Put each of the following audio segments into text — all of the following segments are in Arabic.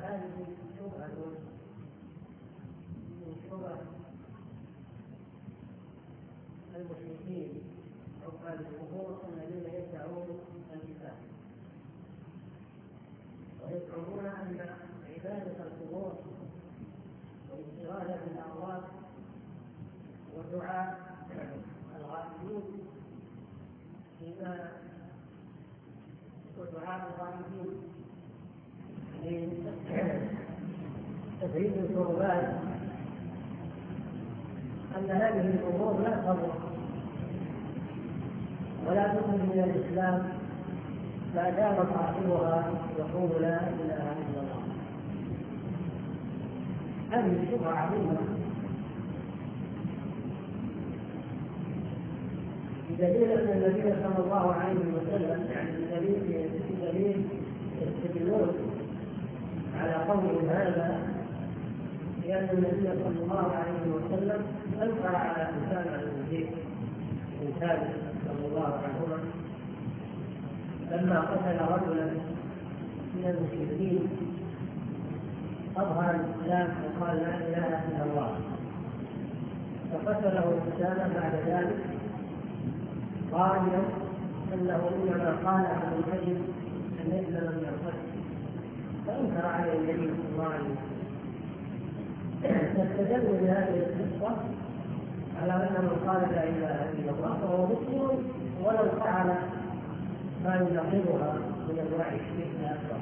هذه شبهة من شبه المشركين أو القبور الذين يدعون الإسلام، ويزعمون أن عبادة القبور والاستغاثة بالأموات ودعاء الغائبين لتفريج الكربات، أن هذه الأمور لا تضر ولا تخرج من الإسلام ما دام صاحبها يقول لا إله إلا الله. هذه شبهة عظيمة، بدليل أن النبي صلى الله عليه وسلم بدليل يستدلون على قول هذا، لأن النبي صلى الله عليه وسلم أنكر على أسامة بن زيد بن ثابت صلى الله عنهما لما قتل رجلا من المشركين أظهر الإسلام وقال لا إله إلا الله، فقتله أسامة بعد ذلك قائلا أنه إنما قال عن الكذب أن يسلم من القتل، فأنكر عليه النبي صلى الله عليه وسلم. فاستدلوا بهذه القصة على أن من قال لا إله إلا الله فهو مسلم ولو فعل ما ينقضها من أنواع الشرك الأكبر.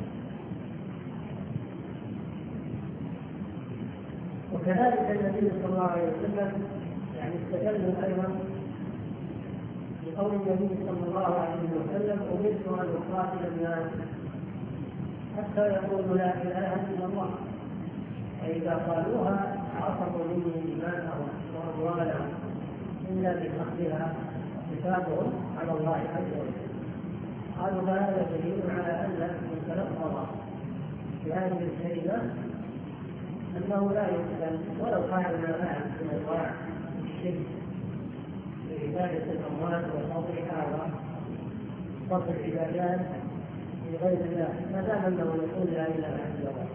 وكذلك النبي صلى الله عليه وسلم استدلوا أيضا بقول النبي صلى الله عليه وسلم أمرت أن أقاتل الناس حتى يقولوا لا إله إلا الله، فإذا قالوها عصموا مني دماءهم وأموالهم إلا بفقدها حسابهم على الله عز وجل. قالوا هذا دليل على أن من تلفظ بهذه الكلمة أنه لا يقبل ولو فعل ما فعل من أنواع الشرك بعبادة الأموات وتضييعها وصرف العبادات لغير الله، ما دام أنه يقول لا إله إلا الله.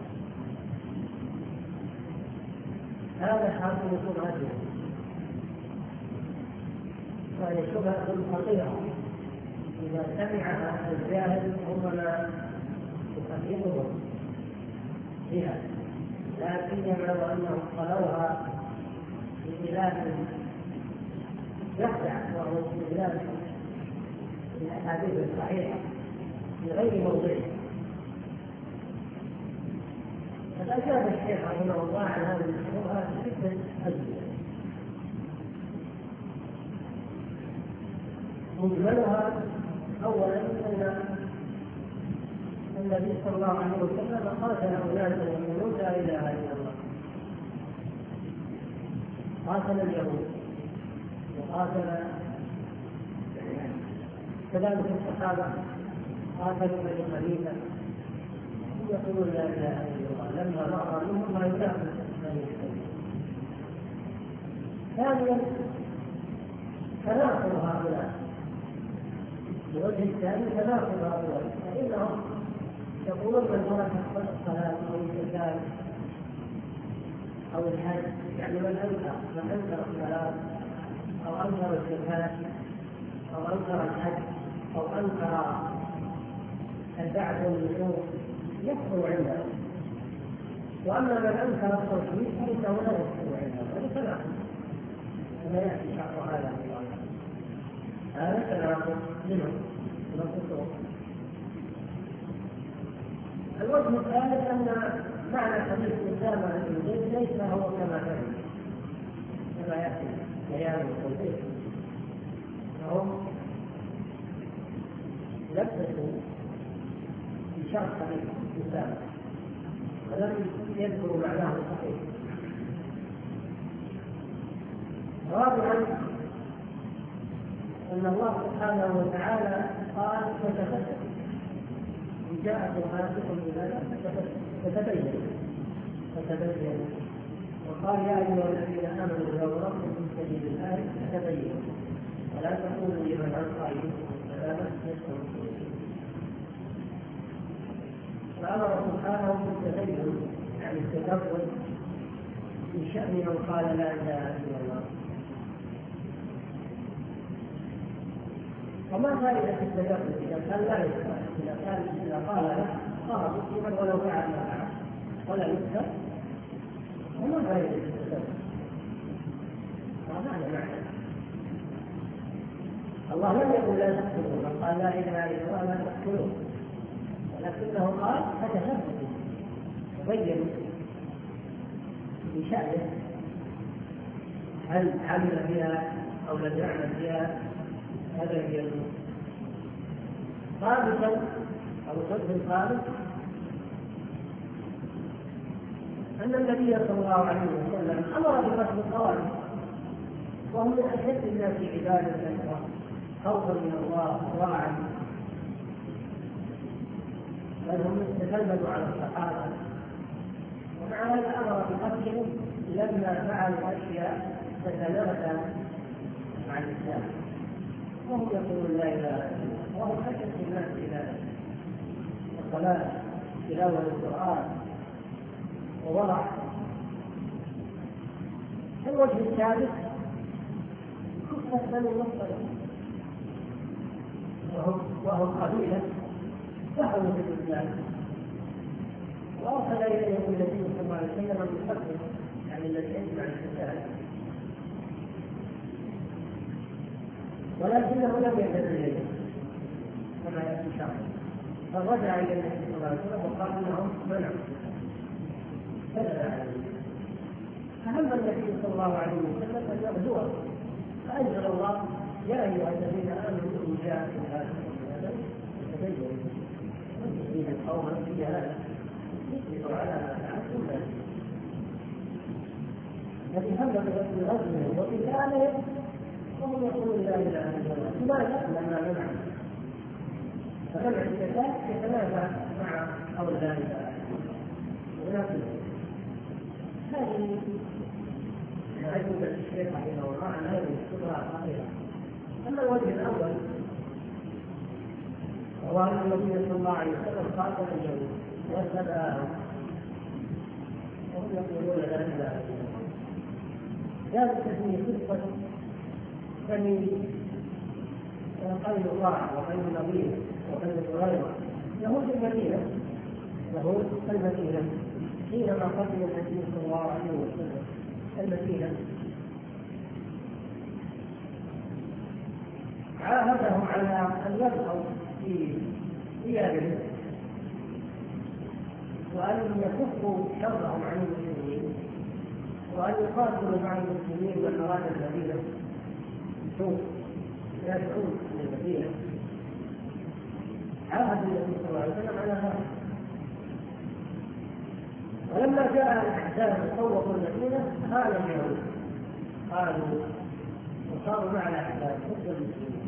هذا حاصل شبهته، وهي شبهة خطيرة إذا سمعها الجاهل ربما يخففهم بها، لا سيما وأنهم قالوها بخلاف يخدع وهو استدلال الأحاديث الصحيحة بغير موضعه. فأجاب الشيخ رحمه الله عن هذه الشبهة بستة أجوبة. مجملها أولا أن النبي صلى الله عليه وسلم قاتل أولاده يقولون لا إله إلا الله، قاتل اليهود وقاتل كذلك الصحابة قاتلوا بني خليفة يقولون لا إله إلا الله لما رأى منهم ما يدافع بني خليفة. ثانيا تناقض هؤلاء، الوجه الثاني تناقض هؤلاء، فإنهم يقولون من ترك الصلاة أو الزكاة أو الحج، يعني من أنكر الصلاة أو أنكر الزكاة أو أنكر الحج أو أنكر البعث والنشور يكفر عنده، وأما من أنكر التوحيد فإنه لا يكفر عنده. هذا تناقض كما يأتي شرح هذا هذا تناقض منهم من الكفر. الوجه الثالث أن معنى حديث أسامة بن زيد ليس هو كما يأتي بيان التوحيد، فهم لبسوا في شرح حديث أسامة ولم يذكروا معناه الصحيح. رابعا أن الله سبحانه وتعالى قال فتفتت إن جاءكم فاسق بنبأ فتبينوا، وقال يا أيها الذين آمنوا لو ضربتم في سبيل الله فتبينوا ولا تقولوا لمن ألقى إليكم السلام لست مسلمين. فأمر سبحانه بالتدين، يعني التدبر في شأن من قال لا إله إلا الله. وما فائدة التدبر إذا كان لا يفعل؟ إذا قال لا صار مسلما ولو فعل ما فعل ولا يكتب، وما فائدة التدبر؟ هذا معنى الله لم يقل لا تقتلوا، من قال لا اله الا الله لا تقتلوه، ولكنه قال فتثبتوا تبينوا بشأنه هل عمل بها او لم يعمل بها. هذا يبين. خامسا او الصدق الخامس ان النبي صلى الله عليه وسلم امر بقتل الطوائف، وهم من اشد الناس عباده خوفا من الله وراعا، بل هم تكلموا على الصحابه، ومع هذا امر بقتلهم لما فعلوا اشياء تتنافى مع الاسلام، وهم يقولون لا اله الا الله، وهم اشد الناس الى الصلاه تلاوه القران وورع. الوجه الثالث كفر بني المصطلق، وهم قبيله دخلوا في الاسلام، وارسل اليهم النبي صلى الله عليه وسلم المحكم، يعني الذي يجمع القتال، ولكنه لم يهتد اليهم كما ياتي شرعا، فرجع الى النبي صلى الله عليه وسلم وقال انهم منعوا كذا عليه. فهم النبي صلى الله عليه وسلم ان يغزوه، فانزل الله يا ايها الذين امنوا ان جاءكم هذا فتبينوا ان قوما في هذا يثبتوا على ما فعلتم الذي هم بغزوهم وقتالهم وهم يقولون لا اله الا الله. لماذا؟ لما منع، فمنع الزكاه يتنافى مع قول لا اله الا الله. هذه عجبة الشيخ رحمه الله عن هذه الصورة الخطيرة. أما الوجه الأول وهو أن النبي صلى الله عليه وسلم قاتل اليهود وسباهم وهم يقولون لا إله إلا الله. ذلك في قصة بني قينقاع وبني النضير وبني قريظة، يهود المدينة حينما قدم النبي صلى الله عليه وسلم المدينة عاهدهم على أن يبقوا في ديارهم وأن يكفوا شرهم عن المسلمين وأن يقاتلوا مع المسلمين من أراد المدينة لا تعود من المدينة. عاهد النبي صلى الله عليه وسلم على هذا، ولما جاء الأحزاب صوتوا المدينة قال اليهود قالوا وصاروا مع الأحزاب ضد المسلمين.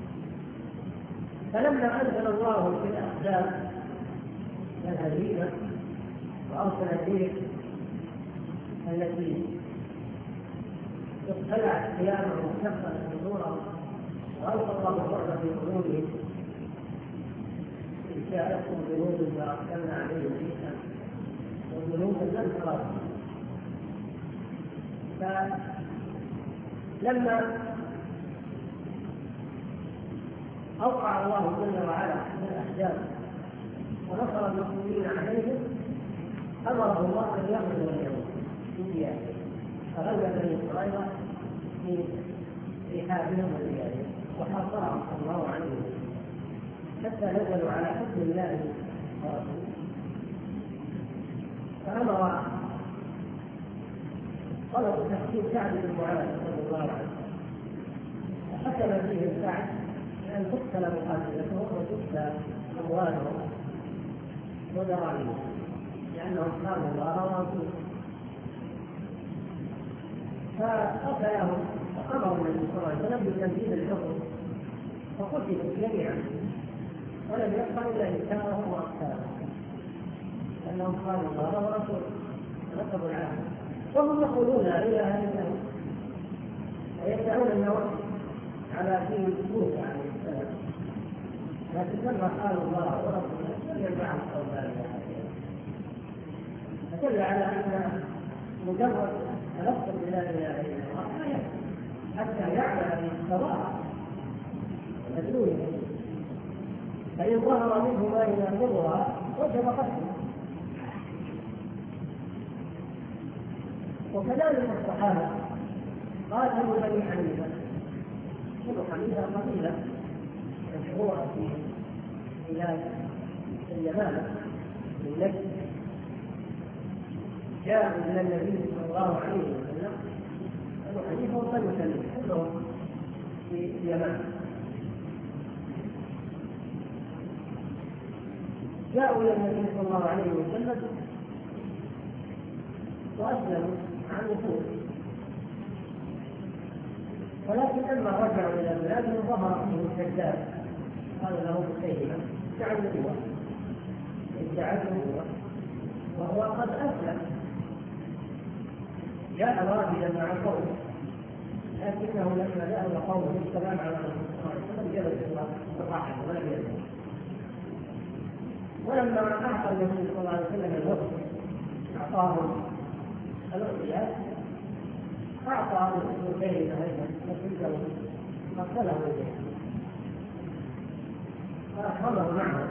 فلما أنزل الله في الأحزاب الهزيمة وأرسل الريح التي اقتلعت ثيابهم وكسرت صدورهم وألقى الله الرعب في قلوبهم إن جاءتهم جنود فأرسلنا عليهم ريحا وجنودا لم تراها. فلما أوقع الله جل وعلا من الأحزاب ونصر المسلمين عليهم أمره الله أن يغزو اليهود في ديارهم، فغزا بني قريظة في رحابهم وديارهم وحاصرهم صلى الله عليه وسلم حتى نزلوا على حكم الله ورسوله. فأمر طلب تحكيم سعد بن معاذ رضي الله عنه، فحكم فيه سعد بأن تقتل مقاتلتهم وتقتل أموالهم ودراهمهم لأنهم خانوا الله ورسوله. فقتلهم فأمر النبي صلى الله عليه وسلم بتنفيذ الحكم فقتلوا جميعا ولم يبق إلا نساءهم وأطفالهم لأنهم خانوا الله ورسوله نقضوا العهد، وهم يقولون لا اله الا الله ويدعون النوم على دين موسى عليه السلام، لكن لما قالوا الله ورسوله لم ينفعهم قول لا اله الا الله. فدل على ان مجرد تلفظ بلا اله الا الله لا يكفي حتى يعمل بالصلاه مدلول، فان ظهر منه ما يناقضها وجب قتله. وكذلك الصحابه قاتلوا بني حنيفه، بنو حنيفه قبيله مشهوره في بلاد اليمامه من نجد، جاءوا الى النبي صلى الله عليه وسلم بنو حنيفه وبنو تميم كلهم في اليمامه، جاءوا الى النبي صلى الله عليه وسلم واسلموا عن وصول، ولكن لما رجعوا الى بلادهم ظهر فيهم كذاب قال له مسيلمه ادعى النبوه، وهو قد اسلم، جاء راجلا مع قومه، لكنه لما ذهب قومه السلام على رسول الله صلى الله عليه وسلم جلس وصاحب ولم يزل. ولما اعطى النبي صلى الله عليه وسلم الوقت اعطاهم الوصيات، اعطى مسيلمه ايضا نتيجه قتله اليه فاخبره معه.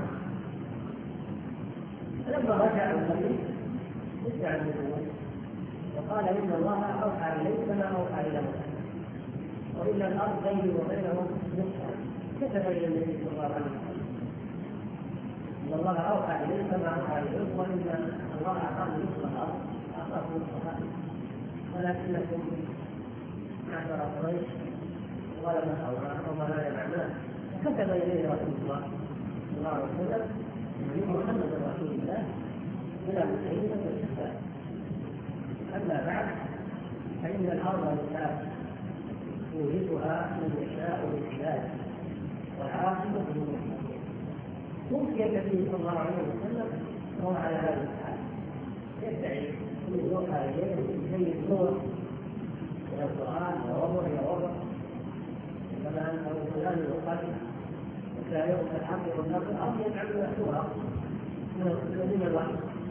فلما رجع النبي ادعى النبوة وقال ان الله اوحى اليك كما اوحى الى موسى وان الارض بيني وبينهم نصفا، كتب الى النبي صلى الله عليه وسلم ان الله اوحى اليك كما اوحى اليك وان الله اعطاك نصف الارض اعطاك نصفها ولكنكم معشر قريش ظلمه او ما لا يمعناه، فكتب اليه رسول الله صلى الله عليه وسلم من محمد رسول الله الى مسيلمه الكذاب. اما بعد فان الارض لله يورثها من يشاء من عباده والعاقبه للمتقين. توفي النبي صلى الله عليه وسلم وهو على هذا الحال يدعي ان يوحى اليه بشيء نور من القران ووضع ووضع، كما انه فلان يقاتل وكان يوم الحق والنصر الارض يجعل يحوها من الوحي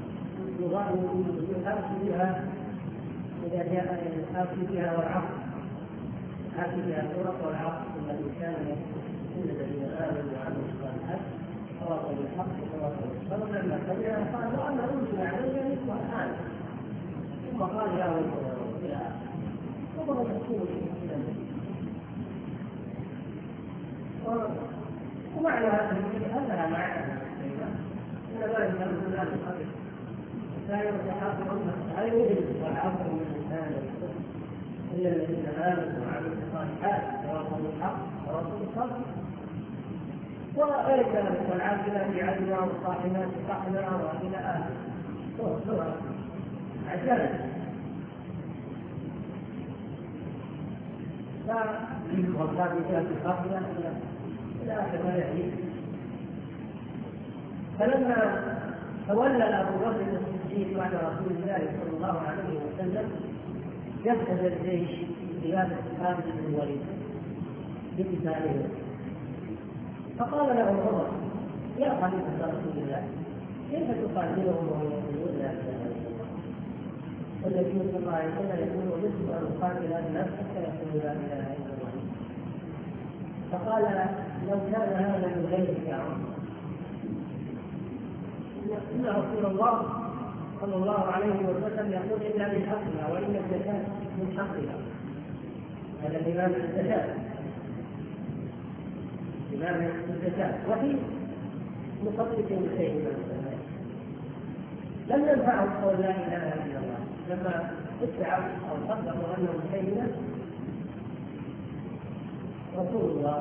يؤتي بها اذا جاء الآتي بها والعصر، آتي بها الطرق والعصر الذي كان ان الذين امنوا وعملوا الصالحات تواصوا بالحق وتواصوا بالصبر. لما سمعها قال وانا انزل علي مثل الان، ثم قال يا ويل الى وضع تكون ومعنى هذا انها معنى ان ذلك من الناس قبل كانوا يتحاكمون لا يوجد والعصر من الانسان الا الذين امنوا وعملوا الصالحات تواصوا بالحق وتواصوا بالصبر. وغير ذلك والعاقبه في عدنا والصاحبات صحنا والى اخره عجلت. فالغضب جاءت الخاطئه الى اخر ما يعيش. فلما تولى ابو بكر الصديق بعد رسول الله صلى الله عليه وسلم جهز الجيش بقياده خالد بن الوليد بقتاله، فقال له عمر يا خليفه رسول الله كيف تقاتلهم وهم يقولون لا اله الا الله؟ والنبي صلى الله عليه وسلم يقول وجدت ان اقاتل الناس حتى يقولوا لا اله الا الله. فقال لو كان هذا من غيرك يا عمر إن رسول الله صلى الله عليه وسلم يقول إلا من حقها وإن الزكاة من حقها. هذا الإمام الزكاة، إمام الزكاة وفي مصدق شيء لم ينفعه قول لا إله إلا الله لما ادعوا أو صدقوا أنه سيدنا رسول الله،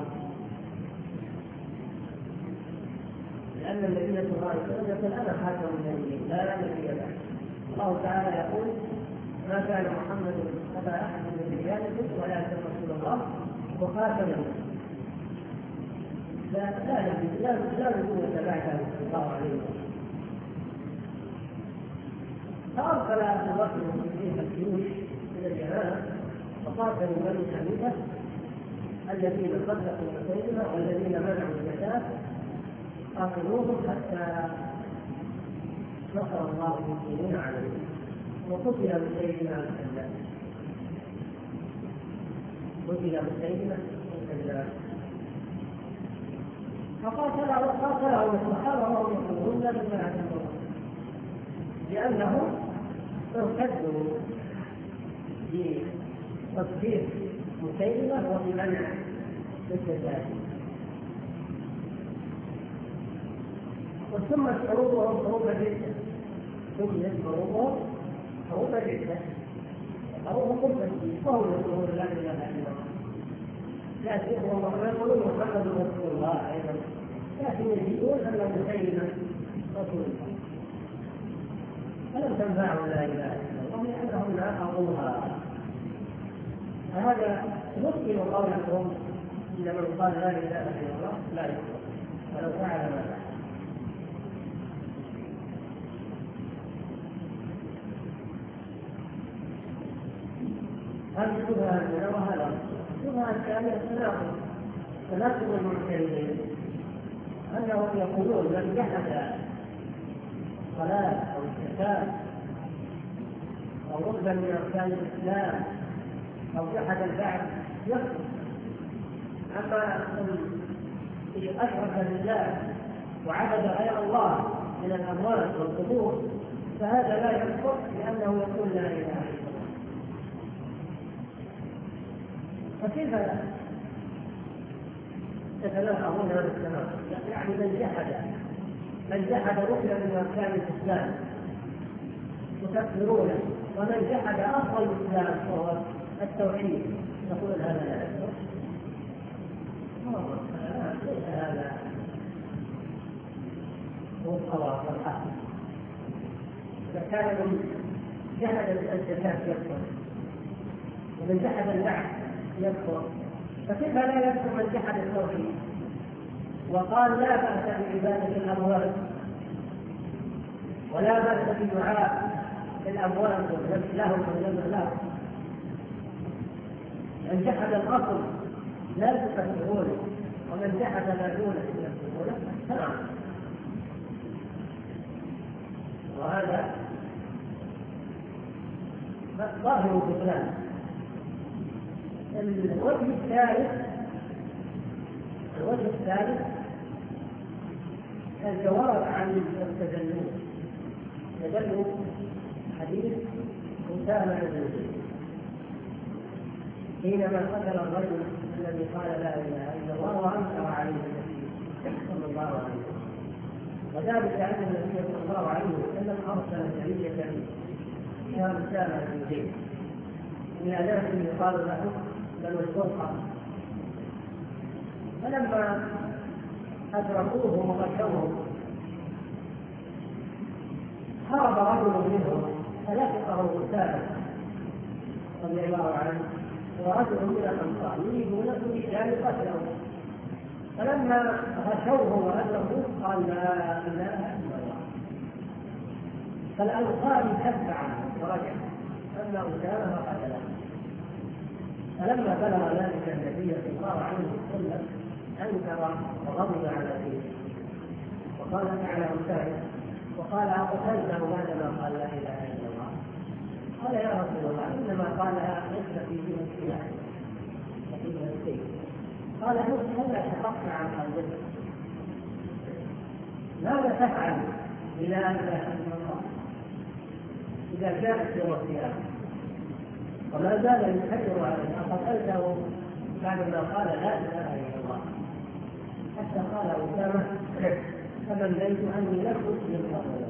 لأن النبي صلى الله عليه وسلم يقول أنا خاتم النبيين لا نبي بعد. الله تعالى يقول ما كان محمد أبا أحد من رجالكم ولكن رسول الله وخاتم النبيين. لا نبوة بعده صلى الله عليه وسلم. فأرسل أبو بكر الصديق الجيوش إلى اليمامة وقاتلوا بني حنيفة الذين صدقوا مسيلمة والذين منعوا الزكاة، قاتلوهم نصر الله المسلمين عليه وقتل مسيلمة الكذاب. قتل مسيلمة الكذاب فقاتله الصحابة وهم يقولون لا بما يعلمون لأنهم ارتدوا بتصديق مسيلمة وبمنع الكذاب. وسمت حروبهم حروب الردة، سميت حروبهم حروب الردة، حروب قربتي وهم يقولون لا إله إلا الله، لكن هم يقولون محمد رسول الله أيضا، لكن يجدون أن مسيلمة رسول الله، فلم تنفعهم لا إله إلا الله لأنهم ناقضوها. فهذا يمكن قولهم إن من قال لا إله إلا الله لا يكفر ولو فعل ما فعل. هذه شبهة الأولى وهذا الشبهة الثانية تناقض المعتزلة أنهم يقولون من جحد الصلاة أو الزكاة أو ركنا من أركان الإسلام أو جحد البعث يكفر، أما من أشرك بالله وعبد غير الله من الأموات والقبور فهذا لا يكفر لأنه يقول لا إله إلا الله. فكيف تتناقضون هذا التناقض؟ يعني من جحد ركنا من أركان الإسلام تكفرونه، ومن جحد أصل الإسلام وهو التوحيد تقول هذا لا يكفر. ليس هذا هو الصواب والحق. إذا كان من جحد الزكاة يكفر ومن جحد البعث يكفر، فكيف لا يكفر من جحد التوحيد وقال لا بأس بعبادة الأموات ولا بأس بدعاء الأموات والذبح لهم والذبح لهم؟ من جحد الأصل لا تكفرونه، ومن جحد ما دونه يكفرونه. نعم، وهذا ظاهر البطلان. الوجه الثالث الجواب عن التدلل حديث أسامة بن زيد حينما قتل الرجل الذي قال لا إله إلا الله وأنكر عليه النبي صلى الله عليه وسلم، وذلك أن النبي صلى الله عليه وسلم أرسل سرية فيها أسامة بن زيد من ناس يقال له بنو الفرقة، فلما أدركوهم وغشوهم هرب رجل منهم فلحقه أسامة رضي الله عنه ورجل من الأنصار يريدون بإيجاد قتله، فلما غشوه وأدركوه قال لا إله إلا الله، فالأنصار تبع ورجع أما أسامة فقتله. فلما بلغ ذلك النبي صلى الله عليه وسلم أنكر وغضب على فيه وقال على أسامة وقال أقتلته بعدما قال لا إله إلا الله. قال يا رسول الله إنما قالها ليس في دين السلاح وفيها السيف. قال هلا شققت عن قلبك، ماذا تفعل بلا إله إلا الله إذا جاءت يوم القيامة؟ وما زال يحذر عليه أقتلته بعدما قال لا إله إلا الله، حتى قال أسامة فمنيت أني لم أسلم قبل.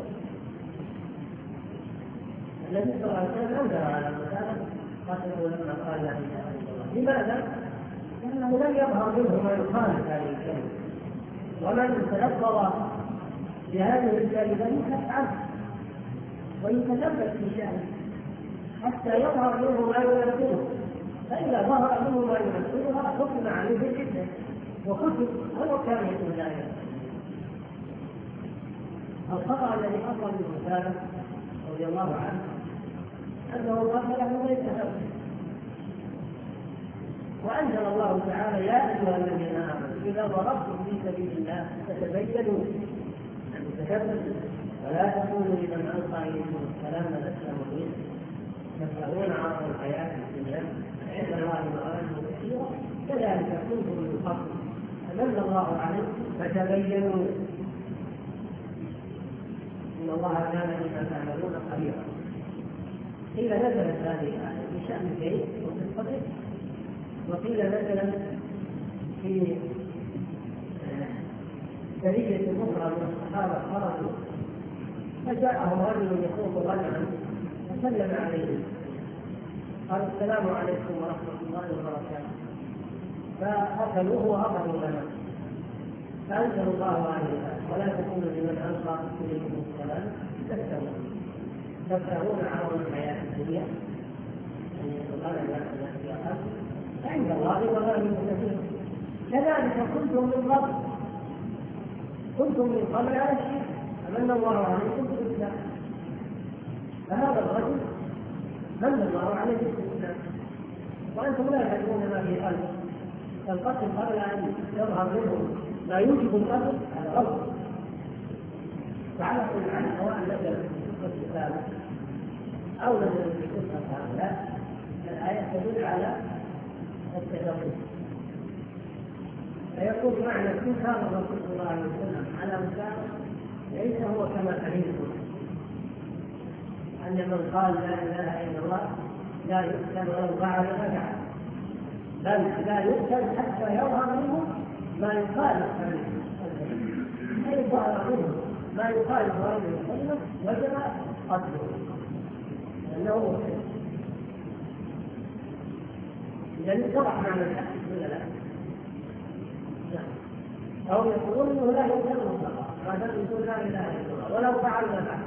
النبي صلى الله عليه وسلم أنكر على أسامة قتله لما قال لا إله إلا الله. لماذا؟ لأنه لم يظهر منه ما يخالف هذه الكلمة، ومن تلفظ بهذه الكلمة يبحث عنه ويتثبت في شأنه حتى يظهر منه ما يمثله، فإذا ظهر منه ما يمثلها حكم عليه بالإثم وكتب ولو كان يقول لا إله. الخطأ الذي حصل لأسامة رضي الله عنه أنه قتله ليس له، وأنزل الله تعالى يا أيها الذين آمنوا إذا ضربتم في سبيل الله فتبينوا، يعني تثبتوا ولا تقولوا لمن ألقى إليكم السلام لست مؤمنا تبتغون عرض الحياة الدنيا عند الله مغانم كثيرة كذلك كنتم من قبل فمن الله عليكم فتبينوا إن الله كان بما تعملون خبيرا. قيل نزلت هذه الآية في شأن زيد وقصته، وقيل نزلت في سرية أخرى من الصحابة خرجوا فجاءهم رجل يخوض غنما فسلم عليه قال السلام عليكم ورحمة الله وبركاته فأكلوه وأخذوا غنما فأنزل الله عليها ولا تكونوا لمن ألقى إليكم السلام تبتغون عرض الحياة الدنيا يعني الغنم عند الله مغانم كثيرة كذلك كنتم من قبل على الشرك فمن الله عليكم بالإسلام. فهذا الرجل من الله عليه بالإسلام وأنتم لا تدرون ما في قلبه، فالقتل قبل أن يظهر منه ما يوجب القتل على الأرض. فعلى كل حال سواء نزل في الكتاب أو نزل في قصة هؤلاء الآية تدل على التدخل. فيكون معنى كل هذا الرسول صلى الله عليه وسلم على مسافة ليس هو كما فهمتم أن من قال لا إله إلا الله لا يقتل ولو فعل فعل، بل لا يقتل حتى يظهر منه ما يخالف ما يخالف هذه الكلمة وجب قتله لأنه مسلم. إذا اتضح معنى الحق ولا لا؟ أو يقولون أنه لا يقتل مطلقا ما دام يقول لا إله إلا الله ولو فعل ما فعل،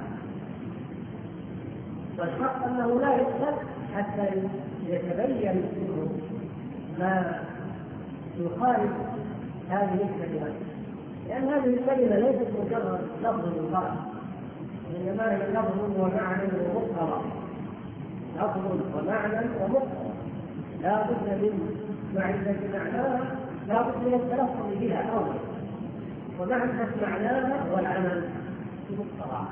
والحق أنه لا يقتل حتى يتبين منه ما يخالف هذه الكلمة، لأن هذه الكلمة ليست مجرد لفظ يقال إنما هي لفظ ومعنى ومقتضى، لفظ ومعنى ومقتضى لا بد من معرفة معناها، لا بد من التلفظ بها أولا ومعرفة معناها والعمل بمقتضاها.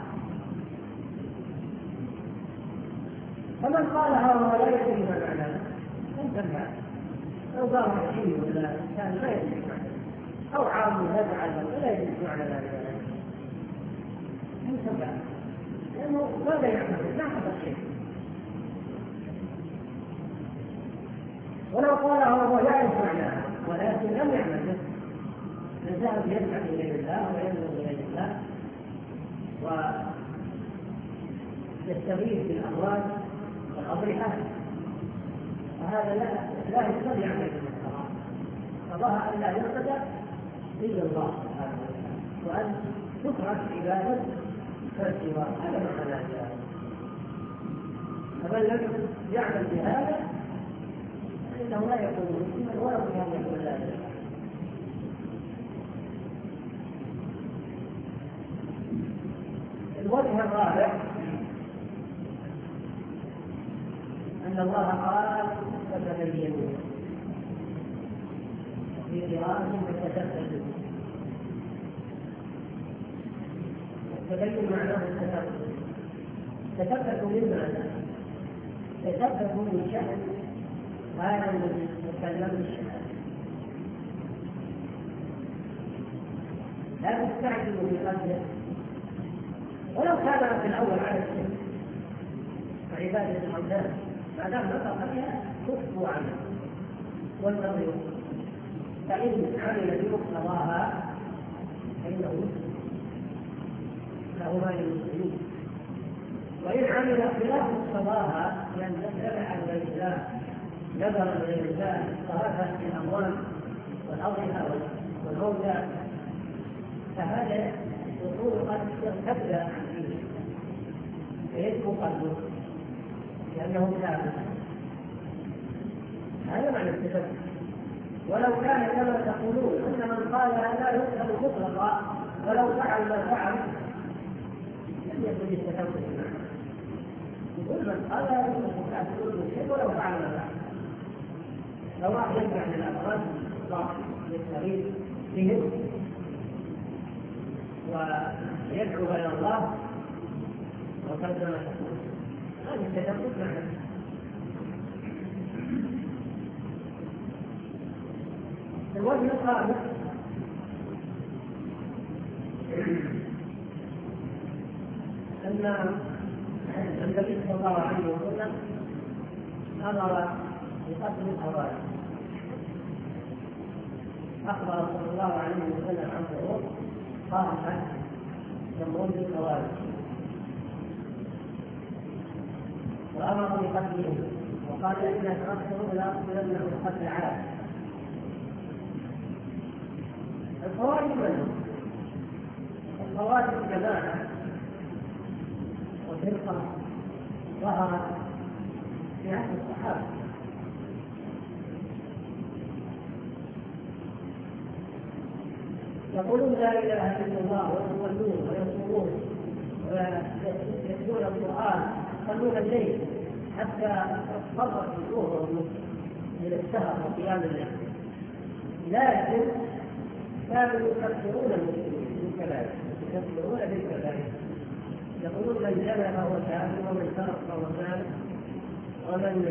فمن قالها وهو لا يدري ما معناها انتهى، لو قال حكيم ولا كان لا يدري معناها أو عام يفعل ولا يدري معنى ذلك انتهى، لأنه ماذا يعمل؟ لا حدث شيء. ولو قالها وهو يعرف معناها ولكن لم يعمل به فذهب يدعو إلى الله وينظر إلى الله ويستغيث بالأموال والأضرحة، فهذا لا يستطيع أن يكون الصلاة، فظهر أن لا يعبد إلا الله سبحانه وتعالى وأن تترك عبادة فالسوى. هذا معنى ذلك. فمن لم يعمل بهذا فإنه لا يكون مسلما ولا يمكن أن يكون ذلك. الوجه الرابع أن الله قال فتبينوا في قراءة فتثبتوا. التبين معناه التثبت. تثبتوا من ماذا؟ تثبتوا من شأن هذا الذي تكلم بالشهادة. لا تستعجلوا بقتله ولو كان في الأول على الشرك وعبادة الأوثان، ما دام نطق بها كفوا عنه والنظر، فإن عمل بمقتضاها فإنه مسلم له ما للمسلمين، وإن عمل خلاف مقتضاها لأن تتبع غير الله نظرا غير الله صرفت في الأموال والأضحى والأوثان، فهذا يقول قد تبدأ عن دينه فيدخل قلبه لأنه كافر. هذا معنى التثبت. ولو كان كما تقولون أن من قال لا يقتل مطلقا ولو فعل ما فعل لم يكن التثبت معه. يقول من قال لا يقتل كافر شيء ولو فعل ما فعل، لو واحد يدفع من الأفراد يستغيث بهم ويدعو غير الله وترجم هذه التدخل معنا. الوجه الخامس أن النبي صلى الله عليه وسلم أمر بقتل الخوارج. أخبر صلى الله عليه وسلم عن ظهور طائفة يمرون بالخوارج وأمر بقتلهم وقال إن أشركتم لأقتلنهم قتل عاد. الخوارج من الخوارج جماعة وفرقة ظهرت في عهد الصحابة، يقولون لا إله إلا الله ويصلون ويصومون ويتلون القرآن يصلون الليل حتى اضطرت وجوههم إلى السهر وقيام الليل، لكن كانوا يكفرون المسلمين بالكبائر، يكفرون بالكبائر، يقولون من جنى فهو كافر ومن سرق فهو كافر ومن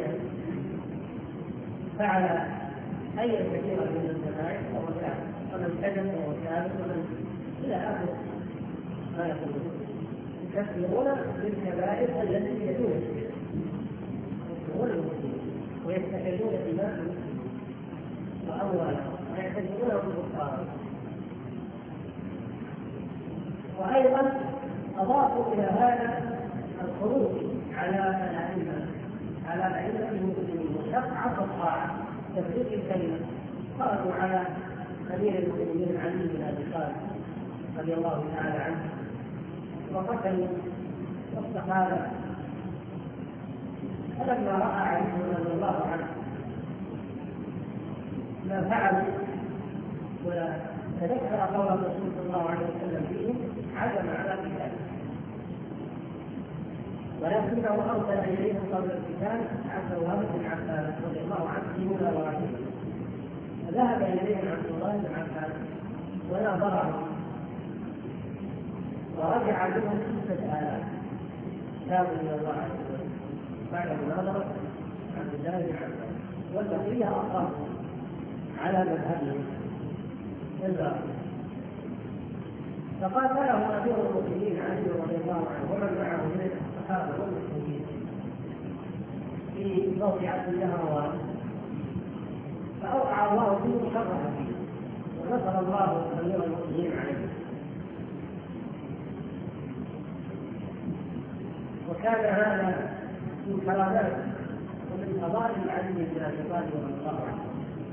فعل أي كثيرة من الكبائر فهو كافر ومن كذب فهو كافر ومن إلى آخر ما يقولون. يكفرون بالكبائر التي يدون الشرك يكفرون المسلمين ويستحلون دماءهم وأموالهم ويعتذرون بالكفار. وأيضا أضافوا إلى هذا الخروج على الأئمة المسلمين وشق الطاعة تفريق الكلمة. خرجوا على أمير المؤمنين علي بن أبي طالب رضي الله تعالى عنه وقتلوا الصحابة. فلما رأى علي رضي الله عنه ما فعلوا وتذكر قول الرسول صلى الله عليه وسلم فيهم عزم على قتاله، ولكنه أرسل إليهم قبل القتال عبد الله بن عباس رضي الله عنه في مناورته، فذهب إليهم عبد الله بن عباس وناظرهم ورجع بهم 6,000 تابوا إلى الله عز وجل بعد مناظرة عبد الله بن عباس، والبقية أقاموا على مذهبهم الباطل. فقاتله أمير المؤمنين علي رضي الله عنه ومن معه من الصحابة والمسلمين في موقعة النهروان، فأوقع الله فيه شر حديث ونصر الله أمير المؤمنين عليه. وكان هذا من كرامات ومن فضائل علي بن أبي طالب رضي الله عنه.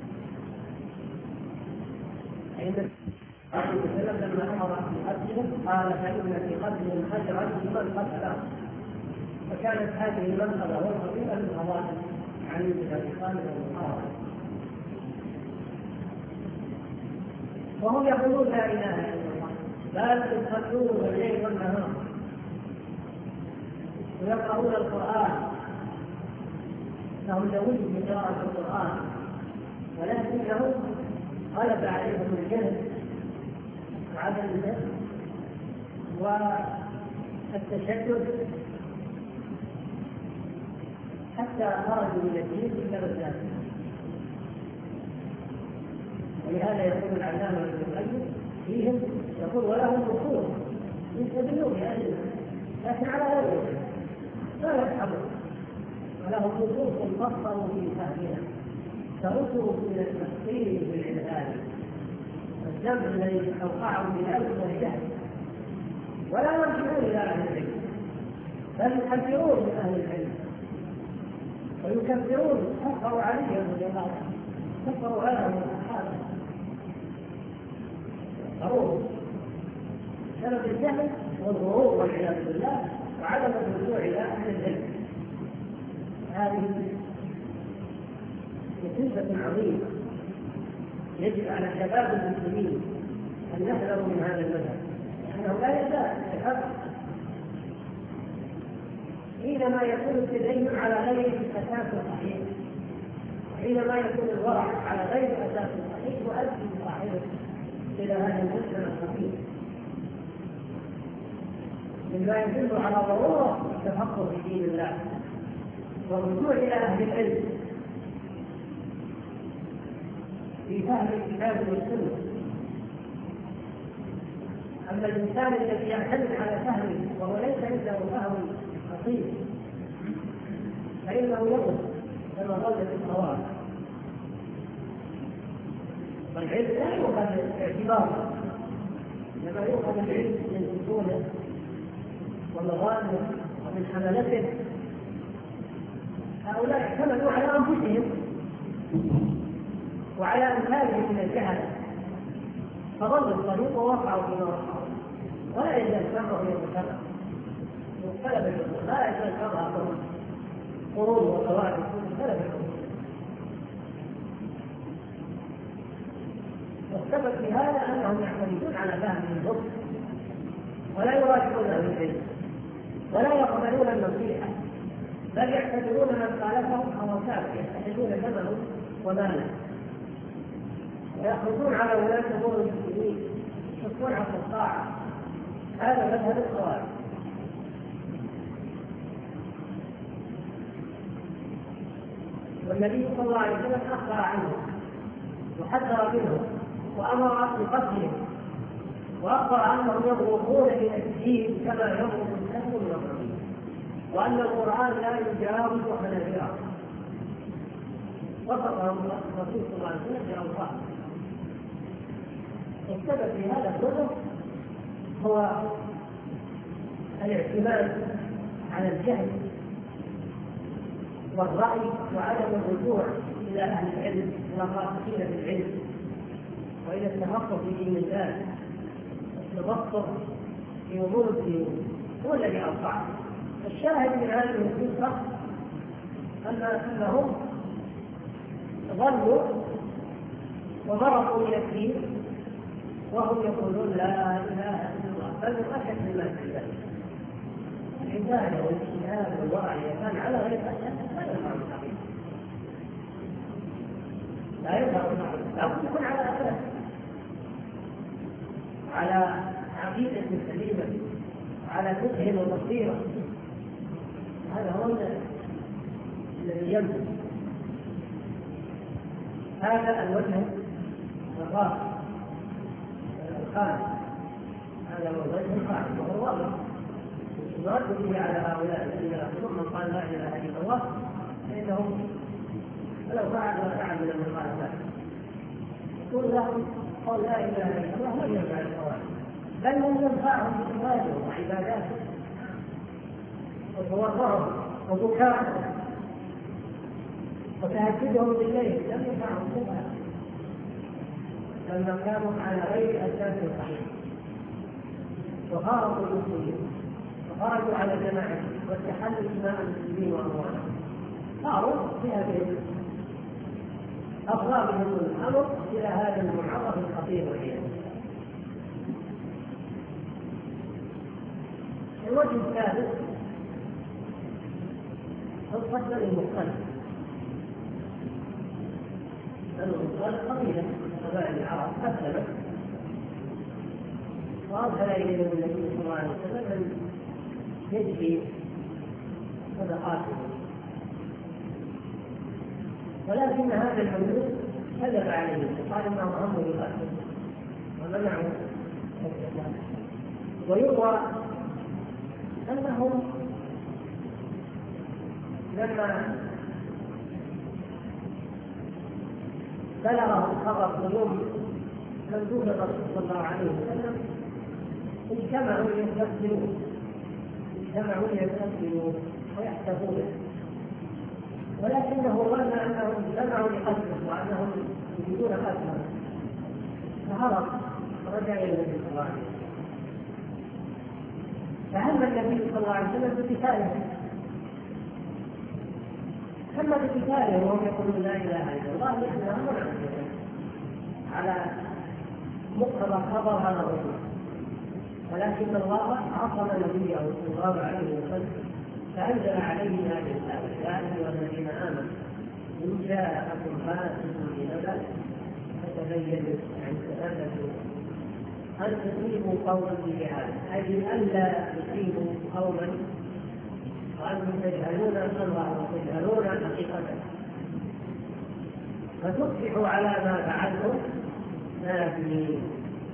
عليه وسلم لما امر بقتلهم قال فان في قتلهم اجرا لمن قتله، فكانت هذه المنقبه والفضيله من فضائل علي بن ابي طالب رضي الله عنه. وهم يقولون لا اله الا الله بل يصلون الليل والنهار ويقرؤون القران، لهم زوج بقراءه القران، ولكنهم غلب عليهم الجهل وعدم الجهل والتشدد حتى خرجوا من الدين بسبب ذلك. ولهذا يقول العلامة ابن القيم فيهم يقول ولهم نصوص يستدلون بأدلة لكن على غير وجه لا يفهمون، ولهم نصوص فصلوا في فهمها تردوا من التفصيل بالعبادة الذنب الذي اوقعوا بالامس والجهل، ولا يرجعون الى اهل العلم بل يكفرون من اهل العلم ويكفرون. كفروا علي رضي الله عنه، كفروا غيره من الصحابه، كفروه بسبب الجهل والغرور والعياذ بالله وعدم الرجوع الى اهل العلم. هذه مصيبة عظيمة يجب على شباب المسلمين أن يحذروا من هذا المذهب، لأنه لا يزال الحق حينما يكون التدين على غير أساس صحيح، حينما يكون الورع على غير أساس صحيح يؤدي صاحبه إلى هذا المسلم الخطير من مما يدل على ضروره التفقه في دين الله والرجوع الى اهل العلم في فهم الكتاب والسنه. اما الانسان الذي يعتمد على فهمه وهو ليس عنده فهم خطير فانه يضل كما ضل في الصواب. والعلم لا يؤخذ باعتباره، انما يؤخذ العلم من اصوله ومظاهره ومن حملته. هؤلاء اعتمدوا على انفسهم وعلى امثالهم من الجهل فضلوا الطريق ووقعوا فيما وقعوا، ولا يزال شرهم يتكرر مختلف الامور، لا يزال شرها قرون وقواعد مختلف الامور. والسبب في هذا انهم يعتمدون على فهمهم الحكم ولا يراجعون اهل العلم ولا يقبلون النصيحه، بل يعتبرون من خالفهم حركات يستحقون دمه وماله، ويخرجون على ولاة امور المسلمين يشقون على الطاعه. هذا مذهب الخوارج. والنبي صلى الله عليه وسلم اخبر عنه وحذر منه وامر بقتلهم واخبر انهم يضربون الى الدين كما يضرب السهم من الرميم، وان القران لا يجاوز حناجرهم. وصفهم الرسول صلى الله عليه وسلم باوصاف. السبب في هذا الكفر هو الاعتماد على الجهل والرأي وعدم الرجوع إلى أهل العلم والراسخين في العلم وإلى التفقه في دين الله والتبصر في أمور الدين هو الذي أوقع. الشاهد من هذه القصة أنهم ظلوا وضربوا إلى الدين وهم يقولون لا إله إلا الله، بل أشد مما في ذلك. العبادة والاجتهاد والورع كان على غير أساس لا ينفع الحقيقة، لا ينفع الحقيقة، يكون على أساس على عقيدة سليمة على فقه وبصيرة. هذا هو الذي ينبغي. هذا الوجه الرابع الخامس، هذا هو الوجه الخامس وهو واضح يرد به على هؤلاء الذين يقولون من قال لا اله الا الله فانهم ولو فعل ما فعل من المخالفات يقول لهم قول لا اله الا الله لم ينفع الخوارج، بل لم ينفعهم بصلاتهم وعباداتهم وتوضعهم وبكاءهم وتهجدهم بالليل، لم ينفعهم شيئا لما كانوا على غير اساس صحيح وخالطوا المسلمين وخرجوا على جماعه واستحلوا دماء المسلمين واموالهم، صاروا في هذه اغرابهم الامر الى هذا المنعرف الخطير والعياذ. الوجه الثالث قصة بني المختلف. بني المختلف قبيلة من قبائل العرب أسلمت وأرسل إليهم النبي صلى الله عليه وسلم أن يجزي صدقاتهم، ولكن هذا المملوك كذب عليه وقال انه هم بقتله ومنعوا الاسلام. ويروى انهم لما بلغه الخبر في يوم مندوب الرسول صلى الله عليه وسلم اجتمعوا ليستقبلوه ويحتفون، ولكنه ظن انهم اجتمعوا لقتله وانهم يريدون قتله فهرب ورجع الى النبي صلى الله عليه وسلم. فهم النبي صلى الله عليه وسلم بقتاله، هم بقتاله وهم يقولون لا اله الا الله لانهم منعوا على مقتضى خبر هذا الرجل، ولكن الله عصم نبيه صلى الله عليه وسلم فأنزل عليه هذه الآية يا أيها الذين آمنوا إن جاءكم فاسق بنبأ فتبينوا، يعني تثبتوا أن تصيبوا قوما بجهالة، أي ألا تصيبوا قوما وأنتم تجهلون الله وتجهلون حقيقته فتصبحوا على ما فعلتم نادمين.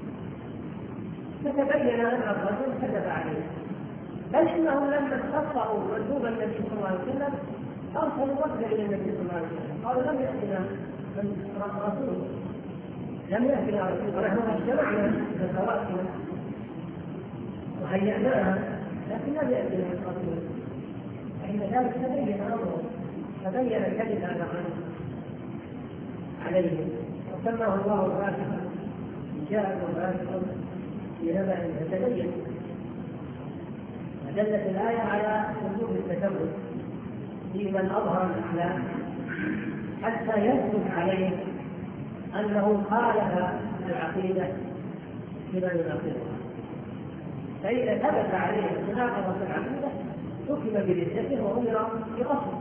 فتبين أن الرجل كذب عليه، بل إنهم لما استخطأوا مندوب النبي صلى الله عليه وسلم أرسلوا وفدا إلى النبي صلى الله عليه وسلم قالوا لم يأتنا رسول، لم يأتنا رسول، ونحن اجتمعنا بذواتنا وهيأناها لكن لم يأتنا رسول. فإن ذلك تبين أمره، تبين الكذب عليهم، وسماه الله فاسقا جاءكم فاسق بنبأ فتبين. فدلت الآية على وجوب التثبت في من أظهر الإسلام حتى يثبت عليه أنه خالف العقيدة بما يناقضها. فإذا ثبت عليه مناقضة العقيدة حكم بردته وأمر بقتله.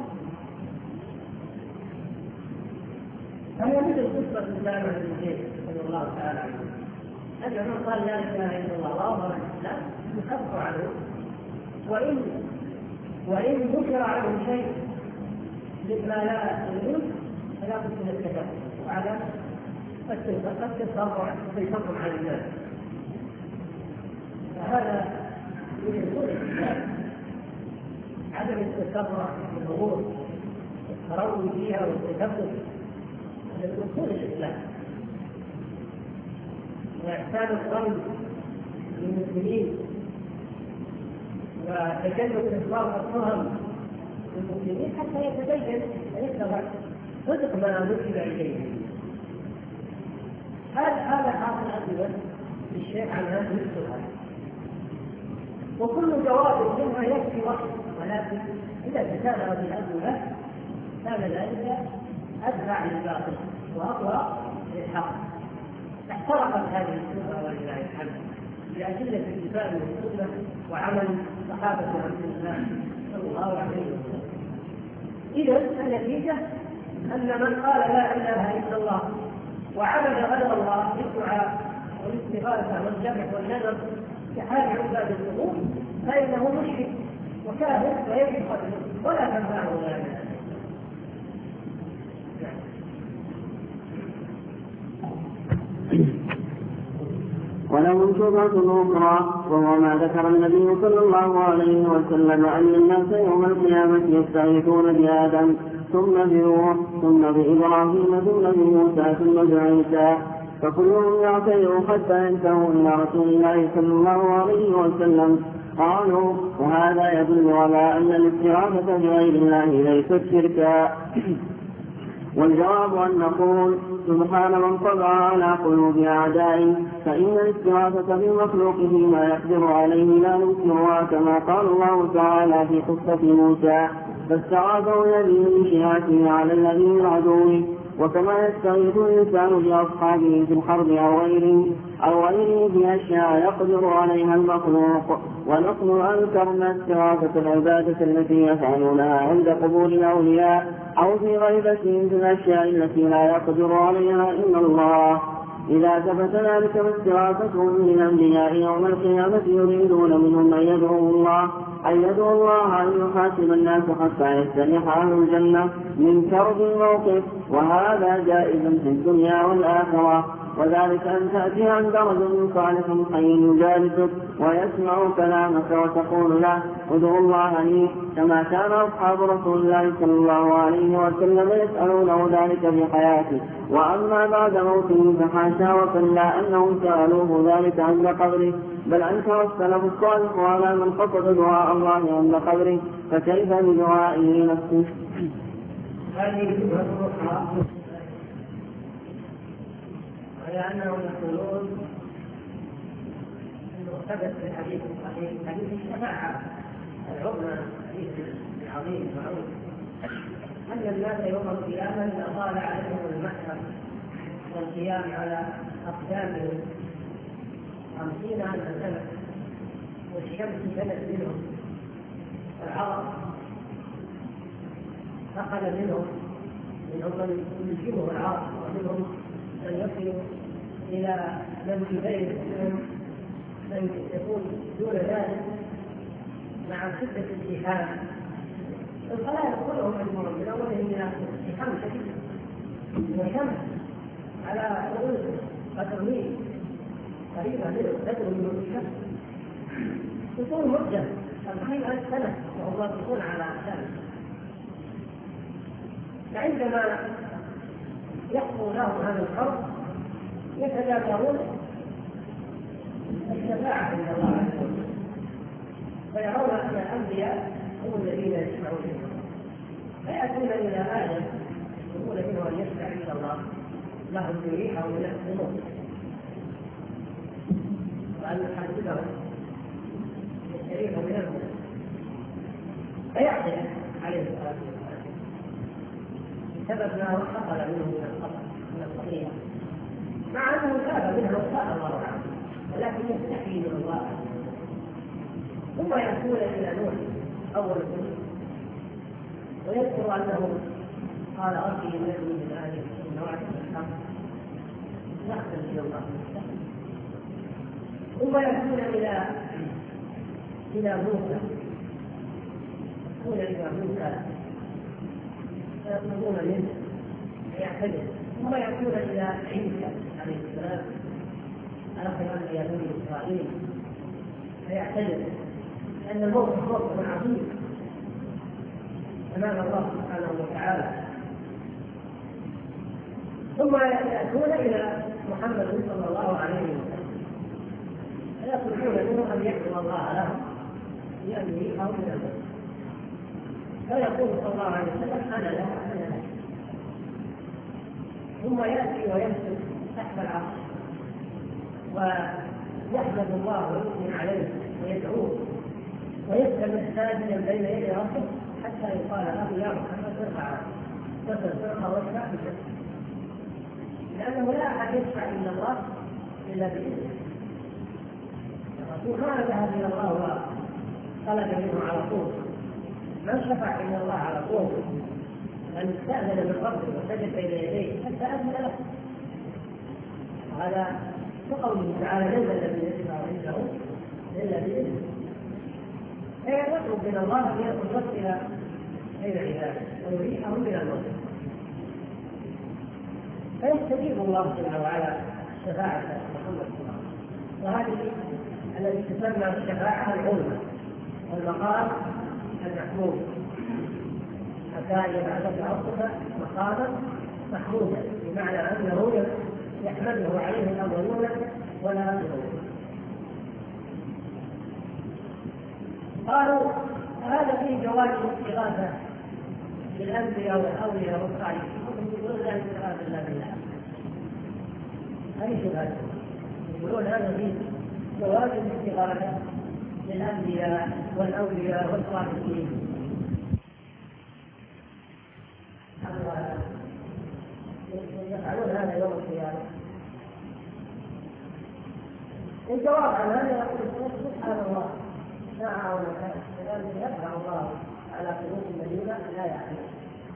فهي مثل قصة أسامة بن زيد رضي الله تعالى عنه، أن من قال لا إله إلا الله وأظهر الإسلام يكفر عنه، وإن ذكر عنه شيء مثل لا يؤمن فلا بد من التكفر وعلى التفرع عن الناس. فهذا من اصول الاسلام، عدم التسرع في الامور والتروي فيها والتكبر، هذا من اصول الاسلام. واحسان الظن للمسلمين وتجنب اطلاق التهم للمسلمين حتى يتبين ويتبع صدق ما نسب اليه. هذا حاصل أدلة للشيخ عن هذه السؤال، وكل جواب منها يكفي وقت، ولكن إذا تكالب بالأدلة كان ذلك أدفع للباطل وأقوى للحق. احترقت هذه السورة ولله الحمد بأدلة الكتاب والسنة وعمل صحابة رسول الله صلى الله عليه وسلم. إذا النتيجة أن من قال لا إله إلا الله وعبد غير الله بالدعاء والاستغاثة والذبح والنذر في حال عباد القبور فإنه مشرك وكافر ويجب قتله ولا تنفعه ذلك. وله شبهة أخرى، وهو ما ذكر النبي صلى الله عليه وسلم أن الناس يوم القيامة يستغيثون بآدم ثم بنوح ثم بإبراهيم ثم بموسى ثم بعيسى، فكلهم يعتذر حتى ينتهوا إلى رسول الله صلى الله عليه وسلم. قالوا: وهذا يدل على أن الاستغاثة بغير الله ليست شركا. والجواب أن نقول: سبحان من طبع على قلوب أعدائه، فإن الاستغاثة بالمخلوق فيما يقدر عليه لا ننكرها، كما قال الله تعالى في قصة موسى: فاستغاثه الذي من شيعته على الذي من عدوه. وكما يستغيث الإنسان بأصحابه في الحرب أو غيره في أشياء يقدر عليها المخلوق. ونحن أنكرنا استغاثة العبادة التي يفعلونها عند قبور الأولياء أو في غيبتهم في الأشياء التي لا يقدر عليها إلا الله. إذا ثبت ذلك فاستغاثتهم للأنبياء يوم القيامة يريدون منهم أن يدعوا الله أن يحاسب الناس حتى يستريح أهل الجنة من كرب الموقف، وهذا جائز في الدنيا والآخرة. وذلك أن تأتي عند رجل صالح حي يجالسك ويسمع كلامك وتقول له: ادعو الله لي، كما كان أصحاب رسول الله صلى الله عليه وسلم يسألونه ذلك في حياته. وأما بعد موته فحاشا وكلا أنهم سألوه ذلك عند قبره، بل أنكر السلف الصالح على من قصد دعاء الله عند قبره، فكيف بدعائه نفسه؟ هذه شبهة أخرى، وهي أنهم يقولون أنه ثبت في الحديث الصحيح حديث الشفاعة العظمى، حديث عظيم معروف، أن الناس يوم القيامة إذا طال عليهم المحشر والقيام على أقدامهم 50,000 سنة والشمس بلت منهم والعرق أخذ منهم من يلجمه العرق، ومنهم من يصل إلى منكبين، منهم دون ذلك مع شدة الازدحام الخلائق كلهم مجموعون من أولهم إلى ازدحام شديد والشمس على رؤوس قدر ميل قريبة منه قدر من الشمس تكون مدة 40,000 سنة وهم واقفون على الشمس. فعندما يحصل لهم هذا الحرب يتجاهلون الشفاعة عند الله عز وجل فيرون أن الأنبياء هم الذين يشفعون لهم فيأتون إلى آدم يقول منه أن يشفع إلى الله له الريح أو يحكمون وأن يحاسبهم يشتريه من الموت فيعتذر عليه الصلاة والسلام بسبب ما حصل منه من الخطيئة مع أنه تاب منها وتاب الله عنه ولكن يستحي من الله ثم يأتون إلى نوح أول الرسل ويذكر أنه قال ربي إنني من آدم إن وعدك الحق نحسن إلى الله ثم يأتون إلى موسى فيطلبون منه فيعتذر ثم يأتون إلى عيسى عليه السلام آخر أنبياء بني إسرائيل فيعتذر لأن الموقف موقف عظيم أمام الله سبحانه وتعالى ثم يأتون إلى محمد صلى الله عليه وسلم فيطلبون منه أن يحكم الله لهم بأمره أو بأمره فيقول صلى الله عليه وسلم أنا لا أنا لا ثم يأتي ويمسك تحت العرش ويحمد الله ويثني عليه ويدعوه ويسلم ساجدا بين يدي ربه حتى يقال له يا محمد ارفع وترفع واشفع بشرك لأنه لا أحد يشفع إلا الله إلا بإذنه الرسول ما ذهب إلى الله وطلب منه على طول من شفع إلا الله على طول من استأذن من ربه وسجد بين يديه حتى أذن له هذا كقوله تعالى ليس الذي يشفع عنده إلا بإذنه فيطلب من الله أن يصل إلى عباده ويريحهم من الموت فيستجيب الله جل وعلا شفاعة محمد صلى الله عليه وسلم وهذه التي تسمى الشفاعة العظمى والمقام المحمود حتى يبعث ربك مقاما محمودا بمعنى أنه يحمده عليه الأولون والآخرون. قالوا هذا فيه جواز الاستغاثة بالأنبياء والأولياء والصالحين يقولون لا استغاثة إلا بالله هذه شبهة يقولون هذا فيه جواز الاستغاثة بالأنبياء والأولياء والصالحين يفعلون هذا يوم القيامة. الجواب عن هذا يقول سبحان الله ساعة ومكان لذلك يدفع الله على قلوب الذين لا يعلمون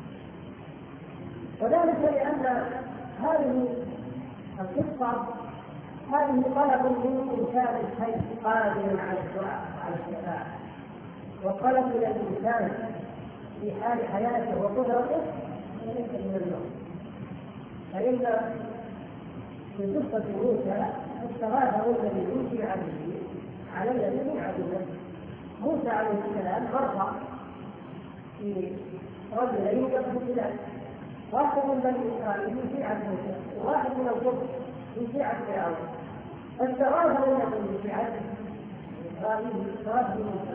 وذلك لأن هذه القصة هذه طلب من إنسان الحي قادر على الدعاء على الشفاعة وطلب إلى الإنسان في حال حياته وقدرته وليس من النوم فإن في قصة موسى استغاثه الذي يوحي على الذي من عدوه موسى عليه السلام مرة في رجلين يقتتلان واحد من بني إسرائيل في شيعة موسى وواحد من القبط في شيعة فرعون فاستغاثه الذي في شيعة إسرائيل استغاثه موسى